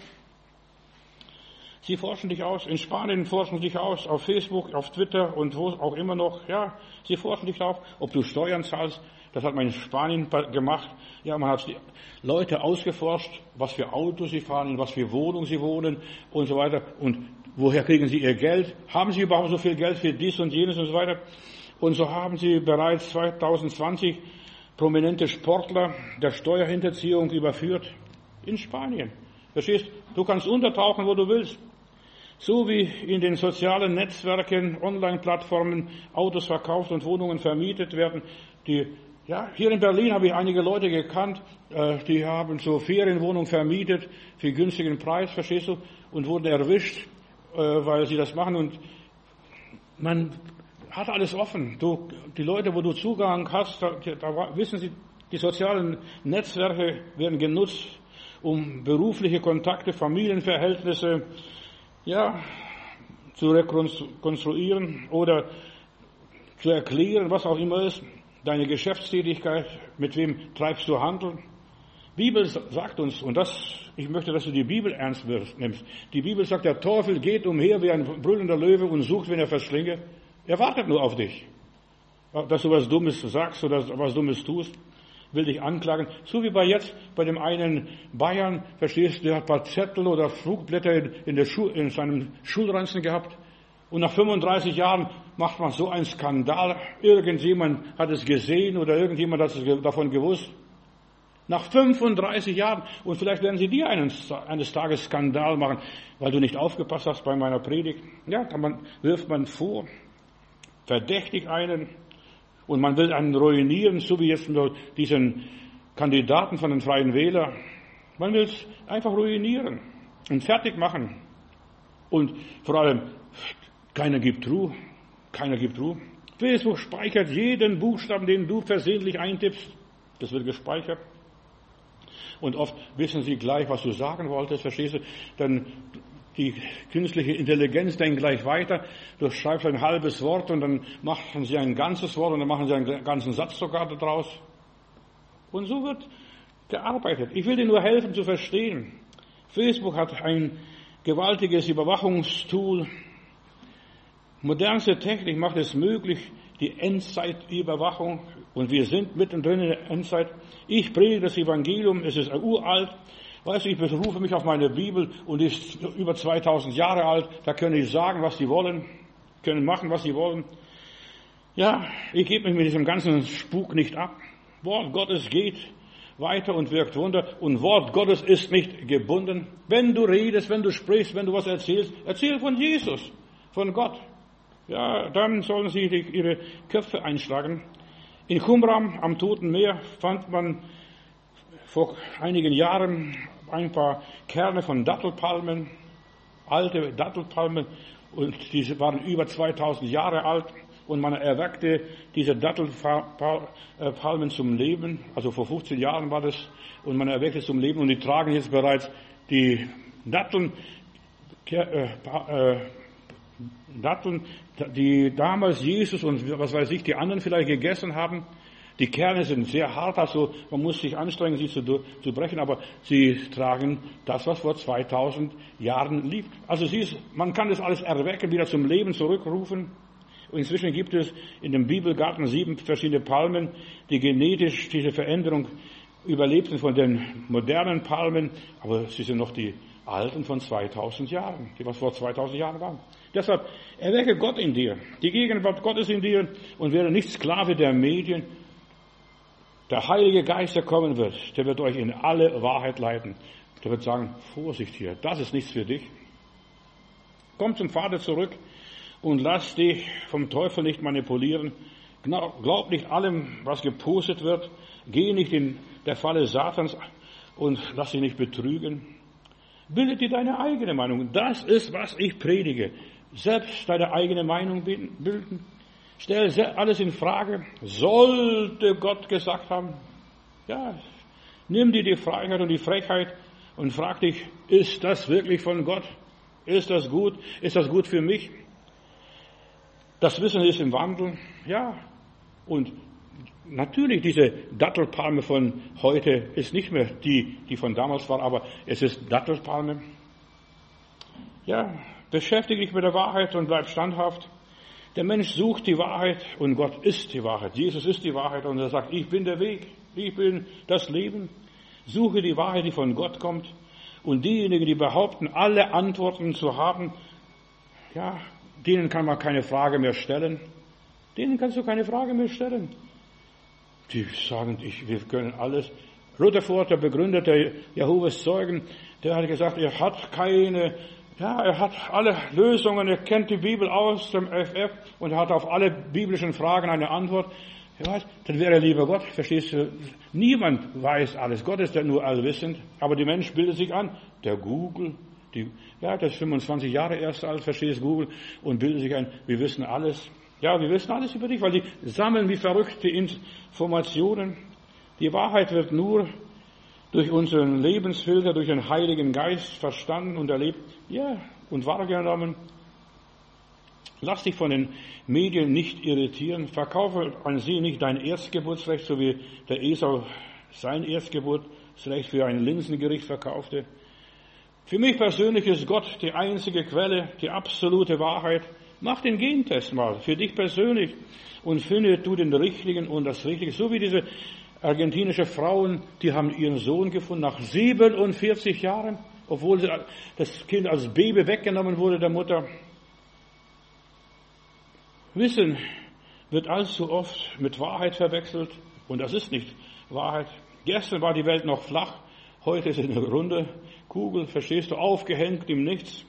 Sie forschen dich aus. In Spanien forschen dich aus, auf Facebook, auf Twitter und wo auch immer noch. Ja, sie forschen dich auf, ob du Steuern zahlst. Das hat man in Spanien gemacht. Ja, man hat die Leute ausgeforscht, was für Autos sie fahren, in was für Wohnungen sie wohnen und so weiter. Und woher kriegen sie ihr Geld? Haben sie überhaupt so viel Geld für dies und jenes und so weiter? Und so haben sie bereits zweitausendzwanzig prominente Sportler der Steuerhinterziehung überführt in Spanien. Verstehst? Du kannst untertauchen, wo du willst. So wie in den sozialen Netzwerken, Online-Plattformen Autos verkauft und Wohnungen vermietet werden. Die, ja, hier in Berlin habe ich einige Leute gekannt, äh, die haben so Ferienwohnungen vermietet für günstigen Preis, verstehst du, und wurden erwischt, äh, weil sie das machen. Und man hat alles offen. Du, die Leute, wo du Zugang hast, da, da wissen sie, die sozialen Netzwerke werden genutzt, um berufliche Kontakte, Familienverhältnisse, ja, zu rekonstruieren oder zu erklären, was auch immer ist, deine Geschäftstätigkeit, mit wem treibst du Handel. Bibel sagt uns, und das, ich möchte, dass du die Bibel ernst nimmst. Die Bibel sagt, der Teufel geht umher wie ein brüllender Löwe und sucht, wen er verschlinge. Er wartet nur auf dich, dass du was Dummes sagst oder was Dummes tust. Will dich anklagen, so wie bei jetzt, bei dem einen Bayern, verstehst du, der hat ein paar Zettel oder Flugblätter in, der Schu- in seinem Schulranzen gehabt und nach fünfunddreißig Jahren macht man so einen Skandal, irgendjemand hat es gesehen oder irgendjemand hat es davon gewusst. Nach fünfunddreißig Jahren und vielleicht werden sie dir einen, eines Tages Skandal machen, weil du nicht aufgepasst hast bei meiner Predigt. Ja, kann man, wirft man vor, verdächtigt einen, und man will einen ruinieren, so wie jetzt nur diesen Kandidaten von den Freien Wählern. Man will es einfach ruinieren und fertig machen. Und vor allem, keiner gibt Ruhe. Keiner gibt Ruhe. Facebook speichert jeden Buchstaben, den du versehentlich eintippst. Das wird gespeichert. Und oft wissen sie gleich, was du sagen wolltest, verstehst du? Dann die künstliche Intelligenz denkt gleich weiter. Du schreibst ein halbes Wort und dann machen sie ein ganzes Wort und dann machen sie einen ganzen Satz sogar daraus. Und so wird gearbeitet. Ich will dir nur helfen zu verstehen. Facebook hat ein gewaltiges Überwachungstool. Modernste Technik macht es möglich, die Endzeitüberwachung. Und wir sind mittendrin in der Endzeit. Ich predige das Evangelium, es ist uralt. Weißt du, ich berufe mich auf meine Bibel und die ist über zweitausend Jahre alt. Da können die sagen, was sie wollen, können machen, was sie wollen. Ja, ich gebe mich mit diesem ganzen Spuk nicht ab. Wort Gottes geht weiter und wirkt Wunder. Und Wort Gottes ist nicht gebunden. Wenn du redest, wenn du sprichst, wenn du was erzählst, erzähl von Jesus, von Gott. Ja, dann sollen sie ihre Köpfe einschlagen. In Qumran am Toten Meer fand man vor einigen Jahren ein paar Kerne von Dattelpalmen, alte Dattelpalmen, und diese waren über zweitausend Jahre alt. und man erweckte diese Dattelpalmen zum Leben. Also vor fünfzehn Jahren war das, und man erweckte es zum Leben, und die tragen jetzt bereits die Datteln, äh, äh, Datteln, die damals Jesus und was weiß ich, die anderen vielleicht gegessen haben. Die Kerne sind sehr hart, also man muss sich anstrengen, sie zu, zu brechen, aber sie tragen das, was vor zweitausend Jahren lief. Also sie ist, man kann das alles erwecken, wieder zum Leben zurückrufen. Und inzwischen gibt es in dem Bibelgarten sieben verschiedene Palmen, die genetisch diese Veränderung überlebten von den modernen Palmen, aber sie sind noch die alten von zweitausend Jahren, die was vor zweitausend Jahren waren. Deshalb erwecke Gott in dir, die Gegenwart Gottes in dir, und werde nicht Sklave der Medien. Der Heilige Geist, der kommen wird, der wird euch in alle Wahrheit leiten. Der wird sagen, Vorsicht hier, das ist nichts für dich. Komm zum Vater zurück und lass dich vom Teufel nicht manipulieren. Glaub nicht allem, was gepostet wird. Geh nicht in der Falle Satans und lass dich nicht betrügen. Bilde dir deine eigene Meinung. Das ist, was ich predige. Selbst deine eigene Meinung bilden. Stell alles in Frage. Sollte Gott gesagt haben? Ja, nimm dir die Freiheit und die Frechheit und frag dich, ist das wirklich von Gott? Ist das gut? Ist das gut für mich? Das Wissen ist im Wandel. Ja, und natürlich diese Dattelpalme von heute ist nicht mehr die, die von damals war, aber es ist Dattelpalme. Ja, beschäftige dich mit der Wahrheit und bleib standhaft. Der Mensch sucht die Wahrheit und Gott ist die Wahrheit. Jesus ist die Wahrheit und er sagt, ich bin der Weg, ich bin das Leben. Suche die Wahrheit, die von Gott kommt. Und diejenigen, die behaupten, alle Antworten zu haben, ja, denen kann man keine Frage mehr stellen. Denen kannst du keine Frage mehr stellen. Die sagen, ich, wir können alles. Rutherford, der Begründer der Jehovas Zeugen, der hat gesagt, er hat keine Ja, er hat alle Lösungen, er kennt die Bibel aus dem F F und hat auf alle biblischen Fragen eine Antwort. Ja, was? Dann wäre er lieber Gott, verstehst du? Niemand weiß alles. Gott ist ja nur allwissend, aber die Mensch bildet sich an. Der Google, die, ja, der ist fünfundzwanzig Jahre erst alt, verstehst Google, und bildet sich ein, wir wissen alles. Ja, wir wissen alles über dich, weil die sammeln wie verrückte Informationen. Die Wahrheit wird nur durch unseren Lebensfilter, durch den Heiligen Geist verstanden und erlebt, ja, und wahrgenommen. Lass dich von den Medien nicht irritieren. Verkaufe an sie nicht dein Erstgeburtsrecht, so wie der Esau sein Erstgeburtsrecht für ein Linsengericht verkaufte. Für mich persönlich ist Gott die einzige Quelle, die absolute Wahrheit. Mach den Gentest mal, für dich persönlich, und finde du den Richtigen und das Richtige, so wie diese argentinische Frauen, die haben ihren Sohn gefunden nach siebenundvierzig Jahren, obwohl das Kind als Baby weggenommen wurde der Mutter. Wissen wird allzu oft mit Wahrheit verwechselt, und das ist nicht Wahrheit. Gestern war die Welt noch flach, heute ist es eine runde Kugel, verstehst du, aufgehängt im Nichts.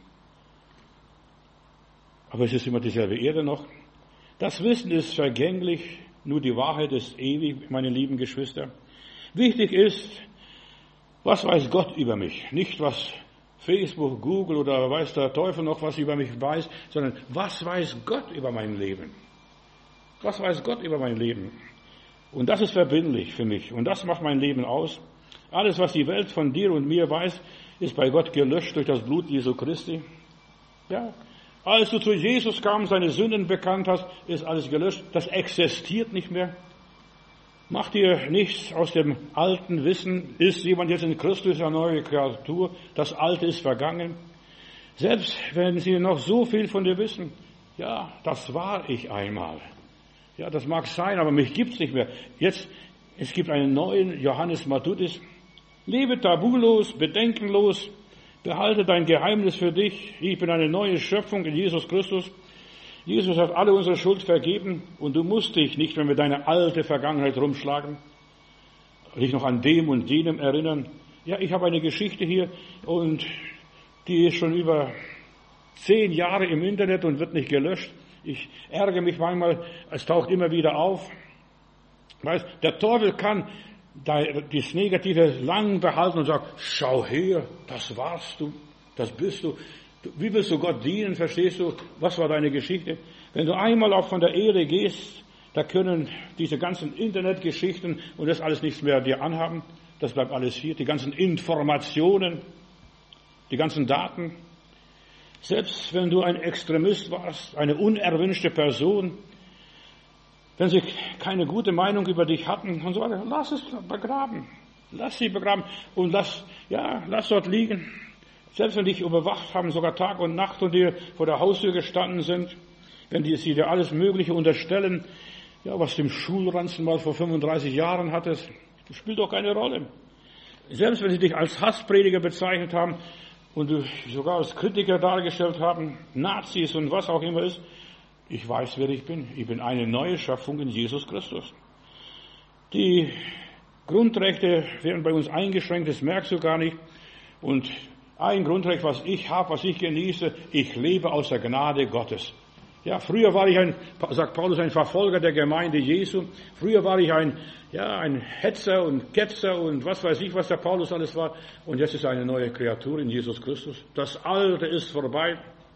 Aber es ist immer dieselbe Erde noch. Das Wissen ist vergänglich, nur die Wahrheit ist ewig, meine lieben Geschwister. Wichtig ist, was weiß Gott über mich? Nicht, was Facebook, Google oder weiß der Teufel noch, was über mich weiß, sondern was weiß Gott über mein Leben? Was weiß Gott über mein Leben? Und das ist verbindlich für mich. Und das macht mein Leben aus. Alles, was die Welt von dir und mir weiß, ist bei Gott gelöscht durch das Blut Jesu Christi. Ja. Als du zu Jesus kamst, seine Sünden bekannt hast, ist alles gelöscht. Das existiert nicht mehr. Mach dir nichts aus dem alten Wissen. Ist jemand jetzt in Christus eine neue Kreatur? Das Alte ist vergangen. Selbst wenn sie noch so viel von dir wissen. Ja, das war ich einmal. Ja, das mag sein, aber mich gibt's nicht mehr. Jetzt, es gibt einen neuen Johannes Matthäus. Lebe tabulos, bedenkenlos. Behalte dein Geheimnis für dich. Ich bin eine neue Schöpfung in Jesus Christus. Jesus hat alle unsere Schuld vergeben und du musst dich nicht mehr mit deiner alten Vergangenheit rumschlagen, dich noch an dem und jenem erinnern. Ja, ich habe eine Geschichte hier und die ist schon über zehn Jahre im Internet und wird nicht gelöscht. Ich ärgere mich manchmal, es taucht immer wieder auf. Weißt, der Teufel kann das Negative lang behalten und sagt, schau her, das warst du, das bist du. Wie willst du Gott dienen, verstehst du? Was war deine Geschichte? Wenn du einmal auch von der Erde gehst, da können diese ganzen Internetgeschichten und das alles nichts mehr dir anhaben. Das bleibt alles hier. Die ganzen Informationen, die ganzen Daten. Selbst wenn du ein Extremist warst, eine unerwünschte Person, wenn sie keine gute Meinung über dich hatten und so weiter, lass es begraben. Lass sie begraben und lass, ja, lass dort liegen. Selbst wenn dich überwacht haben, sogar Tag und Nacht und dir vor der Haustür gestanden sind, wenn die sie dir alles Mögliche unterstellen, ja, was du im Schulranzen mal vor fünfunddreißig Jahren hattest, das spielt doch keine Rolle. Selbst wenn sie dich als Hassprediger bezeichnet haben und du sogar als Kritiker dargestellt haben, Nazis und was auch immer ist, ich weiß, wer ich bin. Ich bin eine neue Schöpfung in Jesus Christus. Die Grundrechte werden bei uns eingeschränkt, das merkst du gar nicht. Und ein Grundrecht, was ich habe, was ich genieße, ich lebe aus der Gnade Gottes. Ja, früher war ich ein, sagt Paulus, ein Verfolger der Gemeinde Jesu. Früher war ich ein, ja, ein Hetzer und Ketzer und was weiß ich, was der Paulus alles war. Und jetzt ist er eine neue Kreatur in Jesus Christus. Das Alte ist vorbei.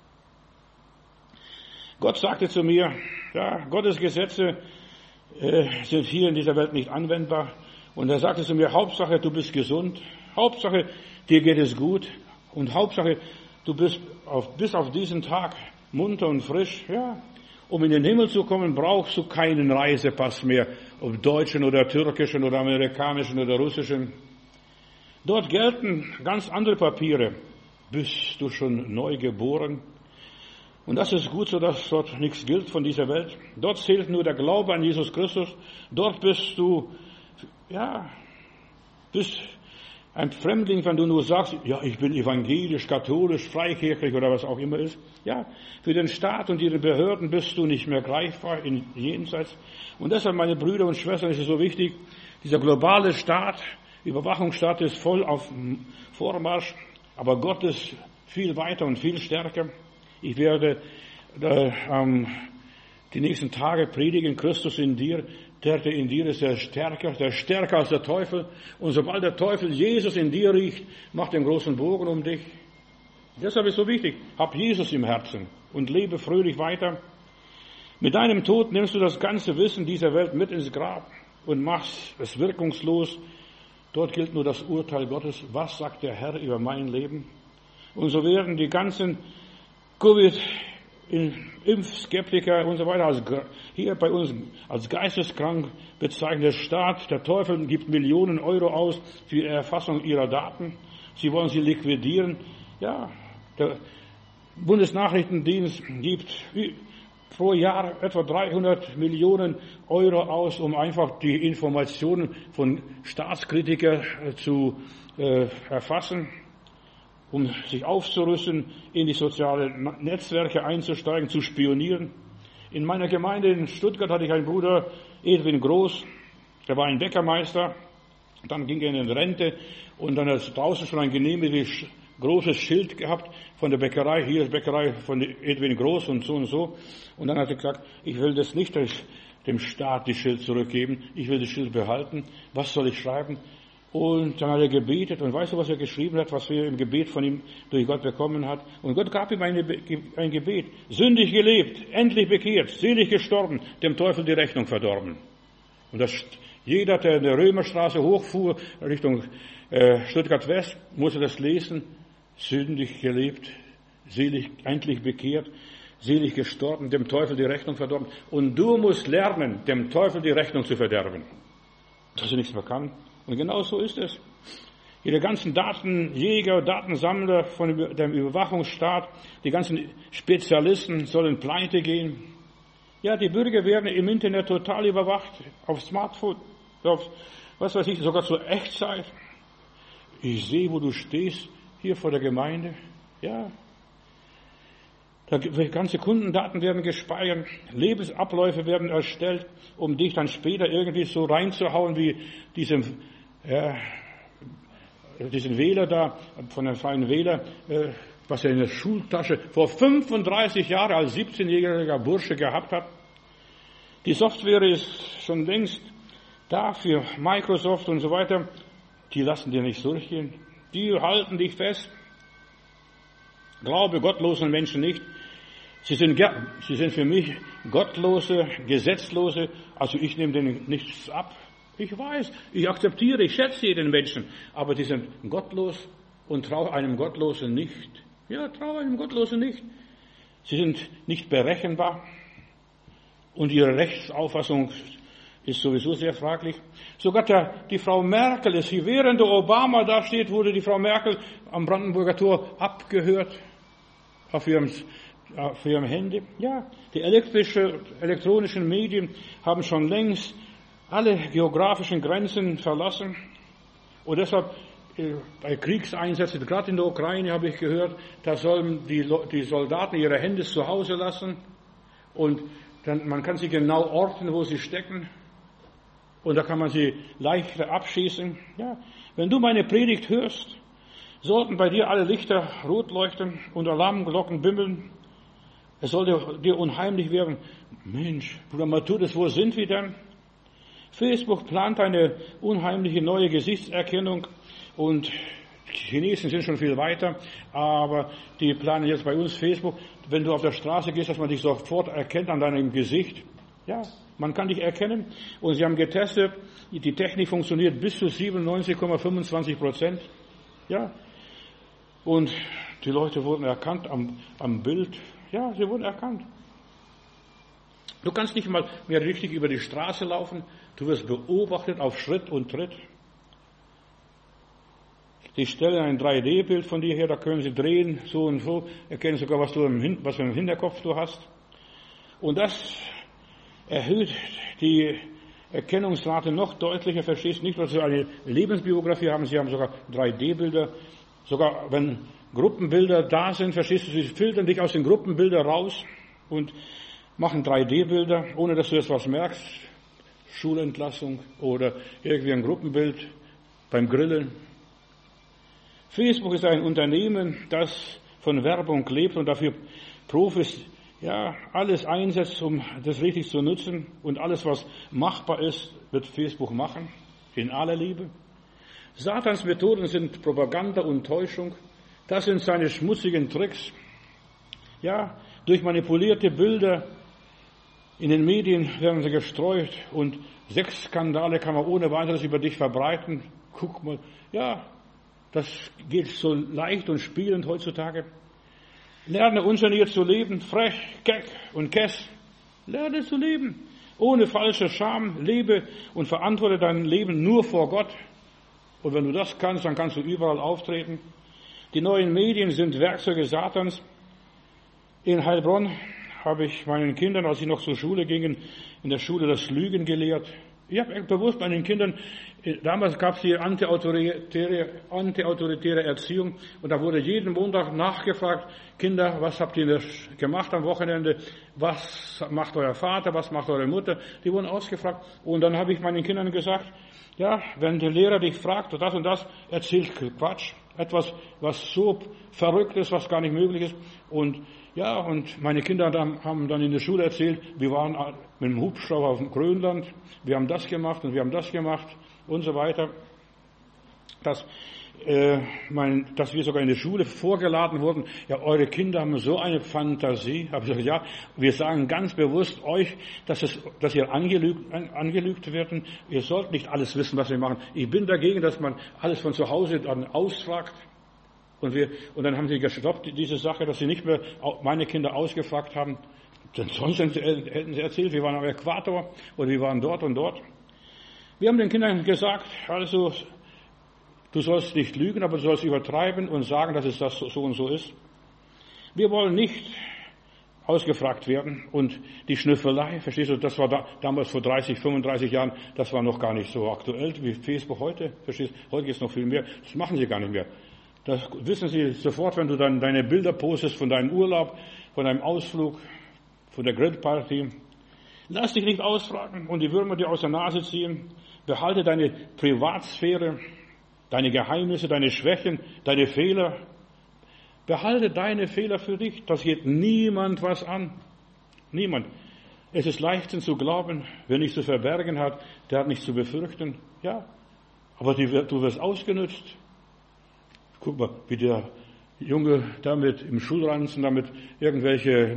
Gott sagte zu mir, ja, Gottes Gesetze äh, sind hier in dieser Welt nicht anwendbar. Und er sagte zu mir, Hauptsache, du bist gesund. Hauptsache, dir geht es gut. Und Hauptsache, du bist auf, bis auf diesen Tag munter und frisch. Ja, um in den Himmel zu kommen, brauchst du keinen Reisepass mehr, ob deutschen oder türkischen oder amerikanischen oder russischen. Dort gelten ganz andere Papiere. Bist du schon neu geboren? Und das ist gut so, dass dort nichts gilt von dieser Welt. Dort zählt nur der Glaube an Jesus Christus. Dort bist du, ja, bist ein Fremdling, wenn du nur sagst, ja, ich bin evangelisch, katholisch, freikirchlich oder was auch immer ist. Ja, für den Staat und ihre Behörden bist du nicht mehr greifbar in Jenseits. Und deshalb, meine Brüder und Schwestern, ist es so wichtig, dieser globale Staat, Überwachungsstaat ist voll auf Vormarsch, aber Gott ist viel weiter und viel stärker. Ich werde äh, ähm, die nächsten Tage predigen, Christus in dir. Der, der in dir ist, der stärker, der stärker als der Teufel. Und sobald der Teufel Jesus in dir riecht, macht den großen Bogen um dich. Deshalb ist es so wichtig, hab Jesus im Herzen und lebe fröhlich weiter. Mit deinem Tod nimmst du das ganze Wissen dieser Welt mit ins Grab und machst es wirkungslos. Dort gilt nur das Urteil Gottes. Was sagt der Herr über mein Leben? Und so werden die ganzen Covid, Impfskeptiker und so weiter, als, hier bei uns als geisteskrank bezeichnet. Der Staat, der Teufel gibt Millionen Euro aus für die Erfassung ihrer Daten. Sie wollen sie liquidieren. Ja, der Bundesnachrichtendienst gibt pro Jahr etwa dreihundert Millionen Euro aus, um einfach die Informationen von Staatskritikern zu äh, erfassen, um sich aufzurüsten, in die sozialen Netzwerke einzusteigen, zu spionieren. In meiner Gemeinde in Stuttgart hatte ich einen Bruder, Edwin Groß, der war ein Bäckermeister, dann ging er in Rente und dann hat er draußen schon ein genehmiges großes Schild gehabt von der Bäckerei, hier ist Bäckerei von Edwin Groß und so und so. Und dann hat er gesagt, ich will das nicht dem Staat die Schild zurückgeben, ich will das Schild behalten, was soll ich schreiben? Und dann hat er gebetet und weißt du, was er geschrieben hat, was wir im Gebet von ihm durch Gott bekommen hat? Und Gott gab ihm eine, ein Gebet. Sündig gelebt, endlich bekehrt, selig gestorben, dem Teufel die Rechnung verdorben. Und das, jeder, der in der Römerstraße hochfuhr, Richtung äh, Stuttgart West, musste das lesen. Sündig gelebt, selig, endlich bekehrt, selig gestorben, dem Teufel die Rechnung verdorben. Und du musst lernen, dem Teufel die Rechnung zu verderben. Dass er nichts mehr kann. Und genau so ist es. Die ganzen Datenjäger, Datensammler von dem Überwachungsstaat, die ganzen Spezialisten sollen pleite gehen. Ja, die Bürger werden im Internet total überwacht, auf Smartphone, auf, was weiß ich, sogar zur Echtzeit. Ich sehe, wo du stehst, hier vor der Gemeinde. Ja. Die ganze Kundendaten werden gespeichert, Lebensabläufe werden erstellt, um dich dann später irgendwie so reinzuhauen wie diesem, ja, diesen Wähler da, von der Freien Wähler, äh, was er in der Schultasche vor fünfunddreißig Jahren als siebzehnjähriger Bursche gehabt hat. Die Software ist schon längst da für Microsoft und so weiter. Die lassen dir nicht durchgehen. Die halten dich fest. Glaube gottlosen Menschen nicht. Sie sind, sie sind für mich gottlose, gesetzlose, also ich nehme denen nichts ab. Ich weiß, ich akzeptiere, ich schätze jeden Menschen, aber die sind gottlos und traue einem Gottlosen nicht. Ja, traue einem Gottlosen nicht. Sie sind nicht berechenbar und ihre Rechtsauffassung ist sowieso sehr fraglich. Sogar der, die Frau Merkel ist hier, während der Obama da steht, wurde die Frau Merkel am Brandenburger Tor abgehört auf ihrem, auf ihrem Handy. Ja, die elektrische, elektronischen Medien haben schon längst alle geografischen Grenzen verlassen. Und deshalb äh, bei Kriegseinsätzen, gerade in der Ukraine habe ich gehört, da sollen die, die Soldaten ihre Hände zu Hause lassen und dann, man kann sie genau orten, wo sie stecken. Und da kann man sie leichter abschießen. Ja, wenn du meine Predigt hörst, sollten bei dir alle Lichter rot leuchten und Alarmglocken bimmeln. Es sollte dir unheimlich werden. Mensch, Bruder Matthäus, wo sind wir denn? Facebook plant eine unheimliche neue Gesichtserkennung und die Chinesen sind schon viel weiter, aber die planen jetzt bei uns Facebook, wenn du auf der Straße gehst, dass man dich sofort erkennt an deinem Gesicht. Ja, man kann dich erkennen. Und sie haben getestet, die Technik funktioniert bis zu siebenundneunzig Komma fünfundzwanzig Prozent. Ja, und die Leute wurden erkannt am, am Bild. Ja, sie wurden erkannt. Du kannst nicht mal mehr richtig über die Straße laufen. Du wirst beobachtet auf Schritt und Tritt. Sie stellen ein drei D Bild von dir her, da können sie drehen, so und so, erkennen sogar, was du im, was für einen Hinterkopf du hast. Und das erhöht die Erkennungsrate noch deutlicher, verstehst nicht, dass sie eine Lebensbiografie haben, sie haben sogar drei D Bilder, sogar wenn Gruppenbilder da sind, verstehst du, sie filtern dich aus den Gruppenbildern raus und machen drei D Bilder, ohne dass du jetzt was merkst, Schulentlassung oder irgendwie ein Gruppenbild beim Grillen. Facebook ist ein Unternehmen, das von Werbung lebt und dafür Profis ja, alles einsetzt, um das richtig zu nutzen. Und alles, was machbar ist, wird Facebook machen, in aller Liebe. Satans Methoden sind Propaganda und Täuschung. Das sind seine schmutzigen Tricks. Ja, durch manipulierte Bilder in den Medien werden sie gestreut und Sexskandale kann man ohne weiteres über dich verbreiten. Guck mal, ja, das geht so leicht und spielend heutzutage. Lerne ungeniert zu leben, frech, keck und kess. Lerne zu leben, ohne falsche Scham. Lebe und verantworte dein Leben nur vor Gott. Und wenn du das kannst, dann kannst du überall auftreten. Die neuen Medien sind Werkzeuge Satans. In Heilbronn habe ich meinen Kindern, als sie noch zur Schule gingen, in der Schule das Lügen gelehrt. Ich habe bewusst meinen Kindern, damals gab es die antiautoritäre, antiautoritäre Erziehung und da wurde jeden Montag nachgefragt, Kinder, was habt ihr gemacht am Wochenende, was macht euer Vater, was macht eure Mutter, die wurden ausgefragt und dann habe ich meinen Kindern gesagt, ja, wenn der Lehrer dich fragt, das und das, erzählt Quatsch, etwas, was so verrückt ist, was gar nicht möglich ist und ja, und meine Kinder haben dann in der Schule erzählt, wir waren mit dem Hubschrauber auf dem Grönland, wir haben das gemacht und wir haben das gemacht und so weiter. Dass, äh, mein, dass wir sogar in der Schule vorgeladen wurden, ja, eure Kinder haben so eine Fantasie. Habe ich gesagt, ja, wir sagen ganz bewusst euch, dass, es, dass ihr angelügt, an, angelügt werden. Ihr sollt nicht alles wissen, was wir machen. Ich bin dagegen, dass man alles von zu Hause dann ausfragt. Und, wir, und dann haben sie gestoppt, diese Sache, dass sie nicht mehr meine Kinder ausgefragt haben. Denn sonst hätten sie erzählt, wir waren am Äquator oder wir waren dort und dort. Wir haben den Kindern gesagt, also, du sollst nicht lügen, aber du sollst übertreiben und sagen, dass es das so und so ist. Wir wollen nicht ausgefragt werden und die Schnüffelei, verstehst du, das war da, damals vor dreißig, fünfunddreißig Jahren, das war noch gar nicht so aktuell wie Facebook heute, verstehst du, heute gibt es noch viel mehr, das machen sie gar nicht mehr. Das wissen Sie sofort, wenn du dann deine Bilder postest von deinem Urlaub, von deinem Ausflug, von der Grillparty. Lass dich nicht ausfragen und die Würmer dir aus der Nase ziehen. Behalte deine Privatsphäre, deine Geheimnisse, deine Schwächen, deine Fehler. Behalte deine Fehler für dich. Das geht niemand was an. Niemand. Es ist leichtens zu glauben, wer nichts zu verbergen hat, der hat nichts zu befürchten. Ja, aber die, du wirst ausgenutzt. Guck mal, wie der Junge damit im Schulranzen, damit irgendwelche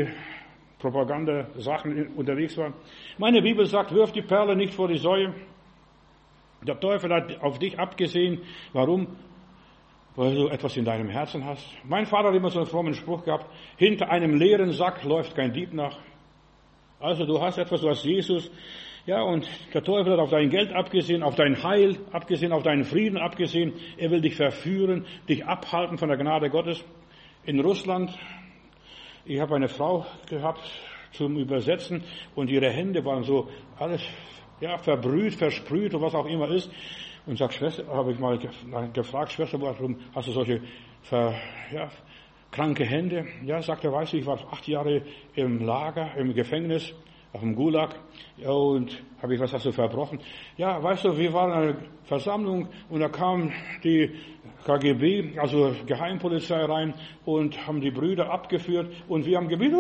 Nazi-Propaganda-Sachen unterwegs waren. Meine Bibel sagt, wirf die Perle nicht vor die Säue. Der Teufel hat auf dich abgesehen. Warum? Weil du etwas in deinem Herzen hast. Mein Vater hat immer so einen frommen Spruch gehabt, hinter einem leeren Sack läuft kein Dieb nach. Also du hast etwas, du hast Jesus. Ja, und der Teufel hat auf dein Geld abgesehen, auf dein Heil abgesehen, auf deinen Frieden abgesehen. Er will dich verführen, dich abhalten von der Gnade Gottes. In Russland, ich habe eine Frau gehabt zum Übersetzen und ihre Hände waren so alles ja, verbrüht, versprüht und was auch immer ist. Und sag, Schwester, habe ich mal gefragt, Schwester, warum hast du solche ver, ja, kranke Hände? Ja, sagt er, weißt du, ich war acht Jahre im Lager, im Gefängnis, auf dem Gulag, ja, und habe ich, was hast du verbrochen? Ja, weißt du, wir waren in einer Versammlung und da kam die K G B, also Geheimpolizei rein und haben die Brüder abgeführt und wir haben gebetet,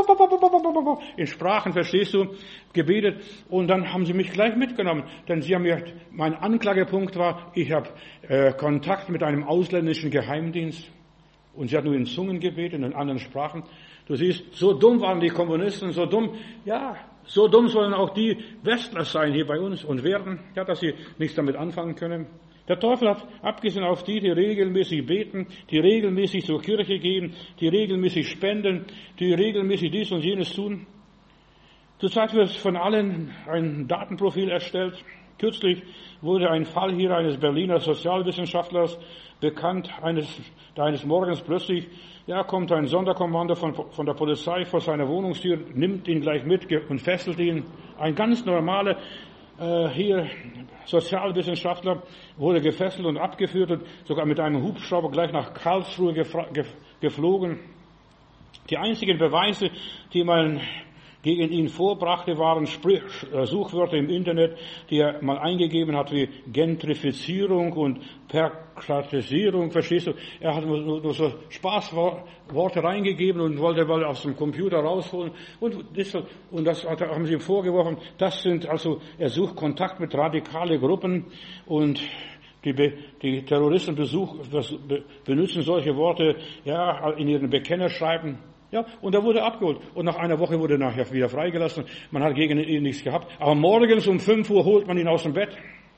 in Sprachen, verstehst du, gebetet und dann haben sie mich gleich mitgenommen, denn sie haben mir, mein Anklagepunkt war, ich habe äh, Kontakt mit einem ausländischen Geheimdienst und sie hat nur in Zungen gebetet, in anderen Sprachen. Du siehst, so dumm waren die Kommunisten, so dumm, ja, so dumm sollen auch die Westler sein hier bei uns und werden, ja, dass sie nichts damit anfangen können. Der Teufel hat, abgesehen auf die, die regelmäßig beten, die regelmäßig zur Kirche gehen, die regelmäßig spenden, die regelmäßig dies und jenes tun. Zurzeit wird von allen ein Datenprofil erstellt. Kürzlich wurde ein Fall hier eines Berliner Sozialwissenschaftlers bekannt, eines, da eines Morgens plötzlich, ja, kommt ein Sonderkommando von, von der Polizei vor seiner Wohnungstür, nimmt ihn gleich mit und fesselt ihn. Ein ganz normaler, äh, hier Sozialwissenschaftler wurde gefesselt und abgeführt und sogar mit einem Hubschrauber gleich nach Karlsruhe gefra- gef- geflogen. Die einzigen Beweise, die man gegen ihn vorbrachte, waren Sprich- Suchwörter im Internet, die er mal eingegeben hat, wie Gentrifizierung und Perkratisierung, verstehst du? Er hat nur, nur so Spaßworte reingegeben und wollte mal aus dem Computer rausholen. Und das, und das haben sie ihm vorgeworfen. Das sind also, er sucht Kontakt mit radikalen Gruppen und Die, Be, die Terroristen besuch, be, benutzen solche Worte ja, in ihren Bekennerschreiben. Ja, und er wurde abgeholt. Und nach einer Woche wurde er nachher wieder freigelassen. Man hat gegen ihn nichts gehabt. Aber morgens um fünf Uhr holt man ihn aus dem Bett.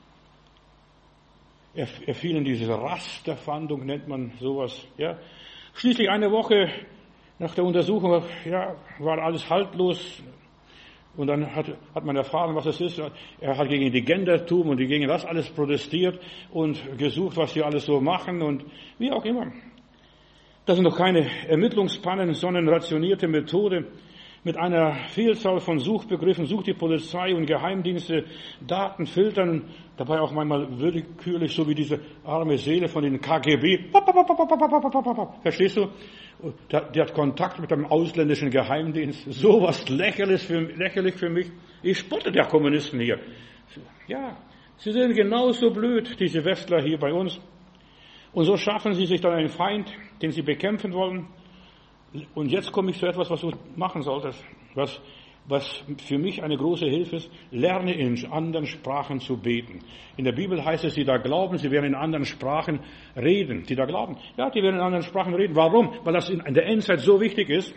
Er, er fiel in diese Rasterfahndung, nennt man sowas. Ja. Schließlich eine Woche nach der Untersuchung ja, war alles haltlos. Und dann hat, hat man erfahren, was es ist. Er hat gegen die Gendertum und gegen das alles protestiert und gesucht, was sie alles so machen und wie auch immer. Das sind doch keine Ermittlungspannen, sondern rationierte Methode. Mit einer Vielzahl von Suchbegriffen sucht die Polizei und Geheimdienste Daten, filtern, dabei auch manchmal willkürlich, so wie diese arme Seele von den K G B. Verstehst du? Der hat Kontakt mit einem ausländischen Geheimdienst. So was lächerlich für, lächerlich für mich. Ich spotte der Kommunisten hier. Ja, sie sind genauso blöd, diese Westler hier bei uns. Und so schaffen sie sich dann einen Feind, den sie bekämpfen wollen. Und jetzt komme ich zu etwas, was du machen solltest, was, was für mich eine große Hilfe ist. Lerne in anderen Sprachen zu beten. In der Bibel heißt es, die da glauben, sie werden in anderen Sprachen reden. Die da glauben, ja, die werden in anderen Sprachen reden. Warum? Weil das in der Endzeit so wichtig ist.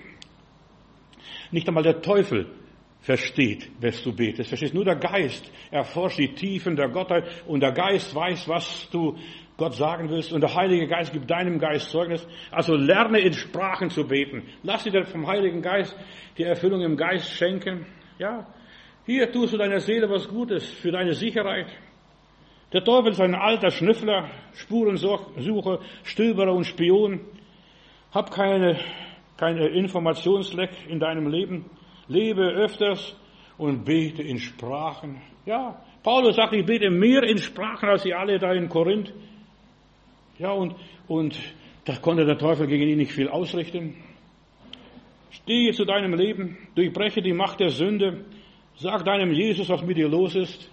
Nicht einmal der Teufel versteht, was du betest. Verstehst? Nur der Geist erforscht die Tiefen der Gottheit und der Geist weiß, was du Gott sagen willst und der Heilige Geist gibt deinem Geist Zeugnis. Also lerne in Sprachen zu beten. Lass dir vom Heiligen Geist die Erfüllung im Geist schenken. Ja, hier tust du deiner Seele was Gutes für deine Sicherheit. Der Teufel ist ein alter Schnüffler, Spurensucher, Stöberer und Spion. Hab keine, keine Informationsleck in deinem Leben. Lebe öfters und bete in Sprachen. Ja, Paulus sagt, ich bete mehr in Sprachen als ihr alle da in Korinth. Ja, und, und da konnte der Teufel gegen ihn nicht viel ausrichten. Stehe zu deinem Leben, durchbreche die Macht der Sünde, sag deinem Jesus, was mit dir los ist.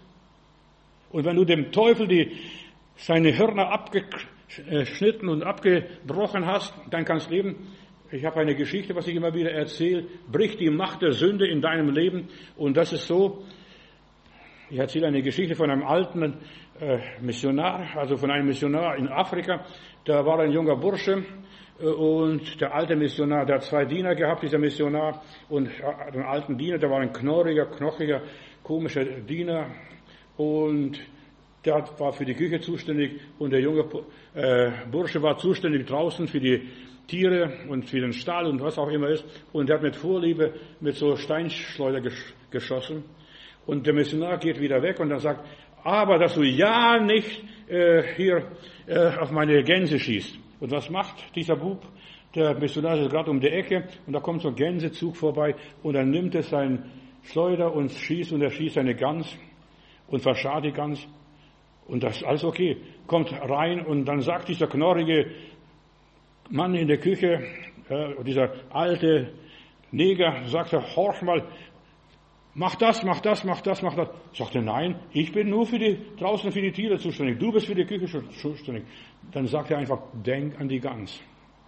Und wenn du dem Teufel die, seine Hörner abgeschnitten und abgebrochen hast, dann kannst du leben. Ich habe eine Geschichte, was ich immer wieder erzähle. Brich die Macht der Sünde in deinem Leben. Und das ist so, Ich erzähle eine Geschichte von einem alten äh, Missionar, also von einem Missionar in Afrika. Da war ein junger Bursche äh, und der alte Missionar, der hat zwei Diener gehabt, dieser Missionar, und äh, den alten Diener, der war ein knorriger, knochiger, komischer Diener, und der war für die Küche zuständig, und der junge äh, Bursche war zuständig draußen für die Tiere und für den Stall und was auch immer ist, und der hat mit Vorliebe mit so Steinschleuder gesch- geschossen. Und der Missionar geht wieder weg und er sagt, aber dass du ja nicht äh, hier äh, auf meine Gänse schießt. Und was macht dieser Bub? Der Missionar ist gerade um die Ecke und da kommt so ein Gänsezug vorbei und dann nimmt er seinen Schleuder und schießt, und er schießt eine Gans und verscharrt die Gans. Und das ist alles okay. Kommt rein und dann sagt dieser knorrige Mann in der Küche, äh, dieser alte Neger, sagt er, horch mal, mach das, mach das, mach das, mach das. Sagt er, nein, ich bin nur für die, draußen für die Tiere zuständig. Du bist für die Küche zuständig. Dann sagt er einfach, denk an die Gans.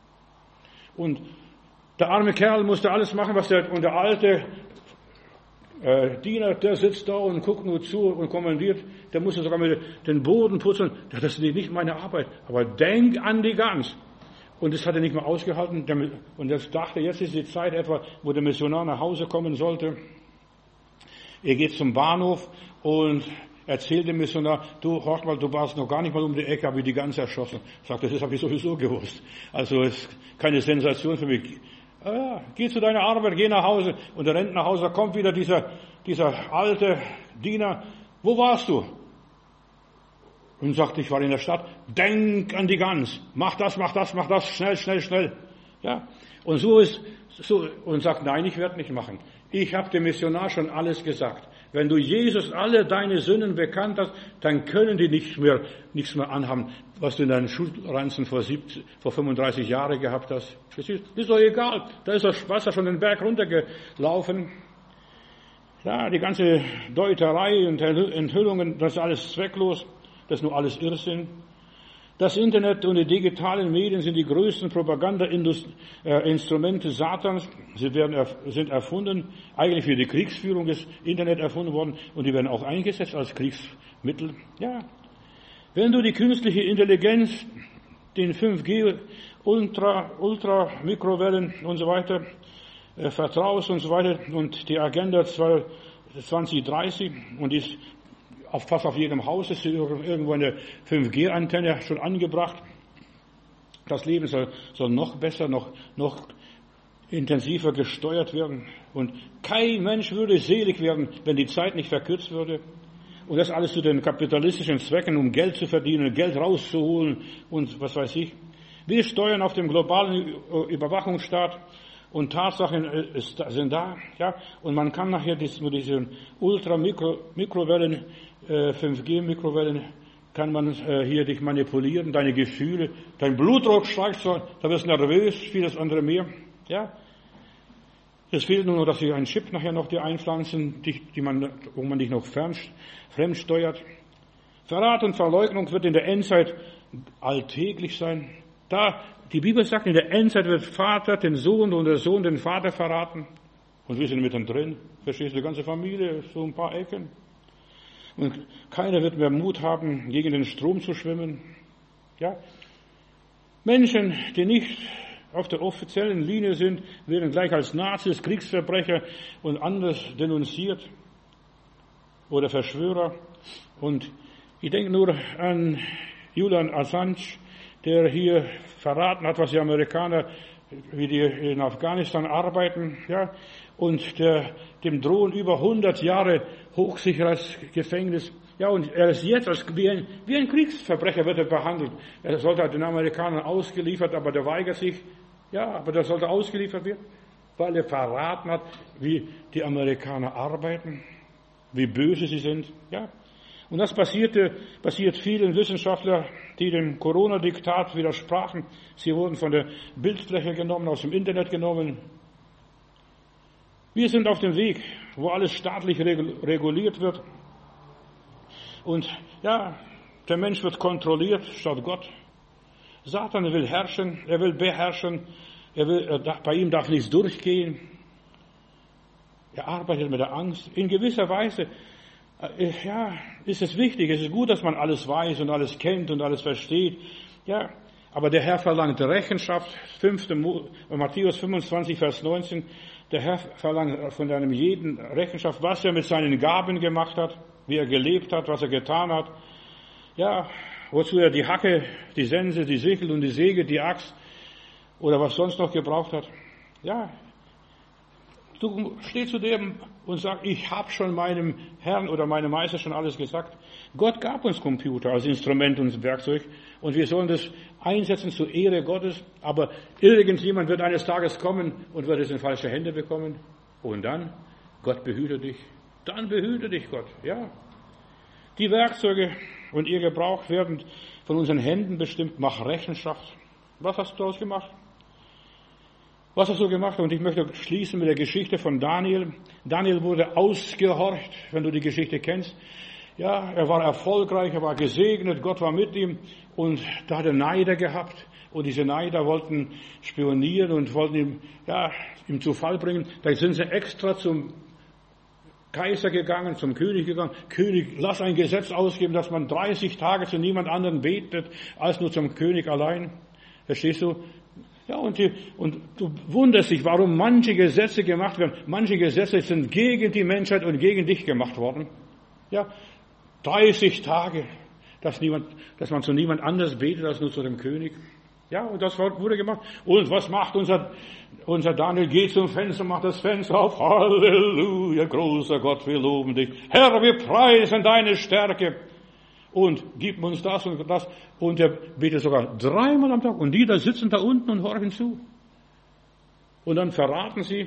Und der arme Kerl musste alles machen, was der, und der alte äh, Diener, der sitzt da und guckt nur zu und kommandiert. Der musste sogar mit den Boden putzen. Das ist nicht meine Arbeit. Aber denk an die Gans. Und das hat er nicht mehr ausgehalten. Und jetzt dachte, jetzt ist die Zeit etwa, wo der Missionar nach Hause kommen sollte. Er geht zum Bahnhof und erzählt dem Missionar, du, hör mal, du warst noch gar nicht mal um die Ecke, habe ich die Gans erschossen. Sagt, das habe ich sowieso gewusst. Also ist keine Sensation für mich. Ah, geh zu deiner Arbeit, geh nach Hause. Und er rennt nach Hause, da kommt wieder dieser, dieser alte Diener. Wo warst du? Und sagt, ich war in der Stadt. Denk an die Gans. Mach das, mach das, mach das, schnell, schnell, schnell. Ja. Und so ist, so, und sagt, nein, ich werde nicht machen. Ich habe dem Missionar schon alles gesagt. Wenn du Jesus alle deine Sünden bekannt hast, dann können die nicht mehr, nichts mehr anhaben, was du in deinen Schulranzen vor, siebzig, vor fünfunddreißig Jahren gehabt hast. Das ist, ist doch egal. Da ist das Wasser schon den Berg runtergelaufen. Ja, die ganze Deuterei und Enthüllungen, das ist alles zwecklos. Das ist nur alles Irrsinn. Das Internet und die digitalen Medien sind die größten Propaganda-Instrumente Satans. Sie werden, sind erfunden, eigentlich für die Kriegsführung des Internet erfunden worden, und die werden auch eingesetzt als Kriegsmittel. Ja. Wenn du die künstliche Intelligenz, den fünf G, Ultra, Ultra, Mikrowellen und so weiter äh, vertraust und so weiter, und die Agenda zwanzig dreißig, und die ist Auf, fast auf jedem Haus ist irgendwo eine fünf G Antenne schon angebracht. Das Leben soll, soll noch besser, noch, noch intensiver gesteuert werden. Und kein Mensch würde selig werden, wenn die Zeit nicht verkürzt würde. Und das alles zu den kapitalistischen Zwecken, um Geld zu verdienen, Geld rauszuholen und was weiß ich. Wir steuern auf dem globalen Überwachungsstaat. Und Tatsachen sind da, ja. Und man kann nachher mit diesen Ultra-Mikrowellen, äh, fünf G Mikrowellen, kann man äh, hier dich manipulieren, deine Gefühle, dein Blutdruck steigt so, da wirst du nervös, vieles andere mehr, ja. Es fehlt nur noch, dass sie einen Chip nachher noch dir einpflanzen, die, die man, wo man dich noch fern, fremd steuert. Verrat und Verleugnung wird in der Endzeit alltäglich sein. Da, die Bibel sagt, in der Endzeit wird Vater den Sohn und der Sohn den Vater verraten. Und wir sind mittendrin. Verstehst du, die ganze Familie, so ein paar Ecken. Und keiner wird mehr Mut haben, gegen den Strom zu schwimmen. Ja. Menschen, die nicht auf der offiziellen Linie sind, werden gleich als Nazis, Kriegsverbrecher und anders denunziert. Oder Verschwörer. Und ich denke nur an Julian Assange, der hier verraten hat, was die Amerikaner, wie die in Afghanistan arbeiten, ja, und der, dem drohen über hundert Jahre Hochsicherheitsgefängnis. Ja, und er ist jetzt als, wie ein, wie ein Kriegsverbrecher wird er behandelt. Er sollte den Amerikanern ausgeliefert, aber der weigert sich. Ja, aber der sollte ausgeliefert werden, weil er verraten hat, wie die Amerikaner arbeiten, wie böse sie sind, ja. Und das passierte, passiert vielen Wissenschaftlern, die dem Corona-Diktat widersprachen. Sie wurden von der Bildfläche genommen, aus dem Internet genommen. Wir sind auf dem Weg, wo alles staatlich reguliert wird. Und ja, der Mensch wird kontrolliert statt Gott. Satan will herrschen, er will beherrschen, er will, er, bei ihm darf nichts durchgehen. Er arbeitet mit der Angst. In gewisser Weise Ja, ist es wichtig, es ist gut, dass man alles weiß und alles kennt und alles versteht. Ja, aber der Herr verlangt Rechenschaft. fünfte Matthäus fünfundzwanzig, Vers neunzehn. Der Herr verlangt von einem jeden Rechenschaft, was er mit seinen Gaben gemacht hat, wie er gelebt hat, was er getan hat. Ja, wozu er die Hacke, die Sense, die Sichel und die Säge, die Axt oder was sonst noch gebraucht hat. Ja, du stehst zu dem und sagst, ich habe schon meinem Herrn oder meinem Meister schon alles gesagt. Gott gab uns Computer als Instrument und Werkzeug und wir sollen das einsetzen zur Ehre Gottes. Aber irgendjemand wird eines Tages kommen und wird es in falsche Hände bekommen. Und dann, Gott behüte dich. Dann behüte dich Gott, ja. Die Werkzeuge und ihr Gebrauch werden von unseren Händen bestimmt. Mach Rechenschaft. Was hast du daraus gemacht? Was hast du gemacht? Und ich möchte schließen mit der Geschichte von Daniel. Daniel wurde ausgehorcht, wenn du die Geschichte kennst. Ja, er war erfolgreich, er war gesegnet, Gott war mit ihm. Und da hat er Neider gehabt. Und diese Neider wollten spionieren und wollten ihm, ja, ihm zu Fall bringen. Da sind sie extra zum Kaiser gegangen, zum König gegangen. König, lass ein Gesetz ausgeben, dass man dreißig Tage zu niemand anderen betet, als nur zum König allein. Verstehst du? Ja, und, die, und du wunderst dich, warum manche Gesetze gemacht werden. Manche Gesetze sind gegen die Menschheit und gegen dich gemacht worden. Ja, dreißig Tage, dass niemand, dass man zu niemand anders betet als nur zu dem König. Ja, und das wurde gemacht. Und was macht unser, unser Daniel? Geht zum Fenster, macht das Fenster auf. Halleluja, großer Gott, wir loben dich. Herr, wir preisen deine Stärke. Und gib uns das und das. Und er betet sogar dreimal am Tag. Und die da sitzen da unten und horchen zu. Und dann verraten sie,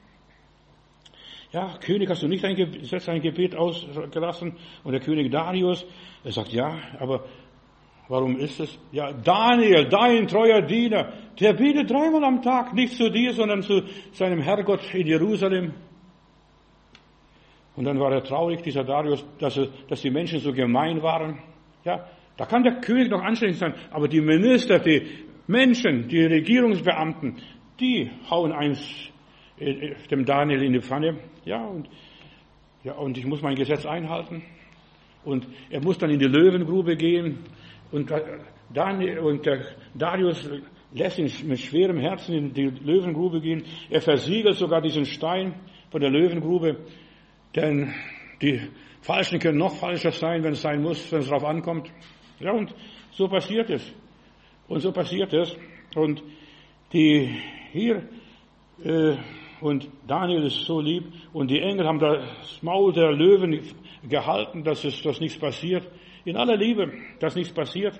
ja, König, hast du nicht ein Gesetz, ein Gebet ausgelassen? Und der König Darius, er sagt, ja, aber warum ist es? Ja, Daniel, dein treuer Diener, der betet dreimal am Tag, nicht zu dir, sondern zu seinem Herrgott in Jerusalem. Und dann war er traurig, dieser Darius, dass, er, dass die Menschen so gemein waren. Ja, da kann der König noch anständig sein, aber die Minister, die Menschen, die Regierungsbeamten, die hauen eins dem Daniel in die Pfanne. Ja, und, ja, und ich muss mein Gesetz einhalten. Und er muss dann in die Löwengrube gehen. Und, Daniel, und der Darius lässt ihn mit schwerem Herzen in die Löwengrube gehen. Er versiegelt sogar diesen Stein von der Löwengrube. Denn die Falschen können noch falscher sein, wenn es sein muss, wenn es darauf ankommt. Ja, und so passiert es. Und so passiert es. Und die hier, äh, und Daniel ist so lieb, und die Engel haben das Maul der Löwen gehalten, dass es, dass nichts passiert. In aller Liebe, dass nichts passiert.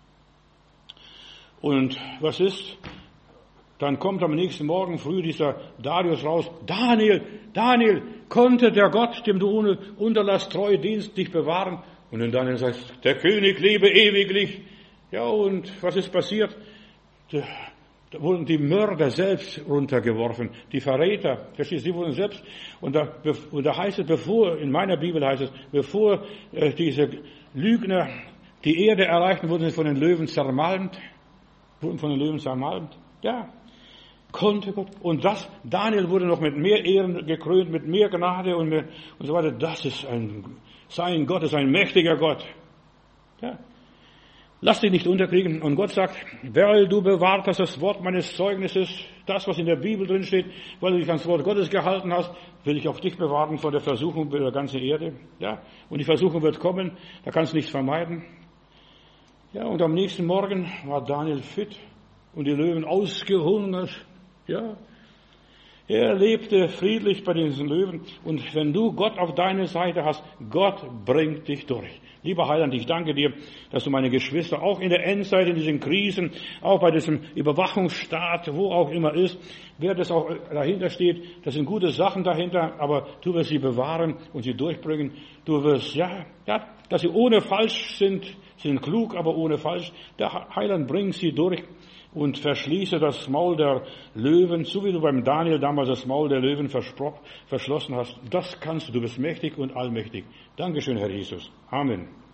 Und was ist? Dann kommt am nächsten Morgen früh dieser Darius raus. Daniel, Daniel, konnte der Gott, dem du ohne Unterlass treu dienst, dich bewahren? Und dann Daniel sagt, der König lebe ewiglich. Ja, und was ist passiert? Da wurden die Mörder selbst runtergeworfen, die Verräter, verstehst du, sie wurden selbst, und da, und da heißt es, bevor, in meiner Bibel heißt es, bevor äh, diese Lügner die Erde erreichten, wurden sie von den Löwen zermalmt, wurden von den Löwen zermalmt, ja. Konnte Gott. Und das, Daniel wurde noch mit mehr Ehren gekrönt, mit mehr Gnade und, mehr, und so weiter. Das ist ein, sein Gott ist ein mächtiger Gott. Ja. Lass dich nicht unterkriegen. Und Gott sagt, weil du bewahrt hast das Wort meines Zeugnisses, das, was in der Bibel drin steht, weil du dich ans Wort Gottes gehalten hast, will ich auch dich bewahren von der Versuchung der ganzen Erde. Ja. Und die Versuchung wird kommen, da kannst du nichts vermeiden. Ja. Und am nächsten Morgen war Daniel fit und die Löwen ausgehungert. Ja, er lebte friedlich bei diesen Löwen. Und wenn du Gott auf deiner Seite hast, Gott bringt dich durch. Lieber Heiland, ich danke dir, dass du meine Geschwister auch in der Endzeit, in diesen Krisen, auch bei diesem Überwachungsstaat, wo auch immer ist, wer das auch dahinter steht, das sind gute Sachen dahinter, aber du wirst sie bewahren und sie durchbringen. Du wirst, ja, ja, dass sie ohne falsch sind, sind klug, aber ohne falsch. Der Heiland bringt sie durch. Und verschließe das Maul der Löwen, so wie du beim Daniel damals das Maul der Löwen verschlossen hast. Das kannst du, du bist mächtig und allmächtig. Dankeschön, Herr Jesus. Amen.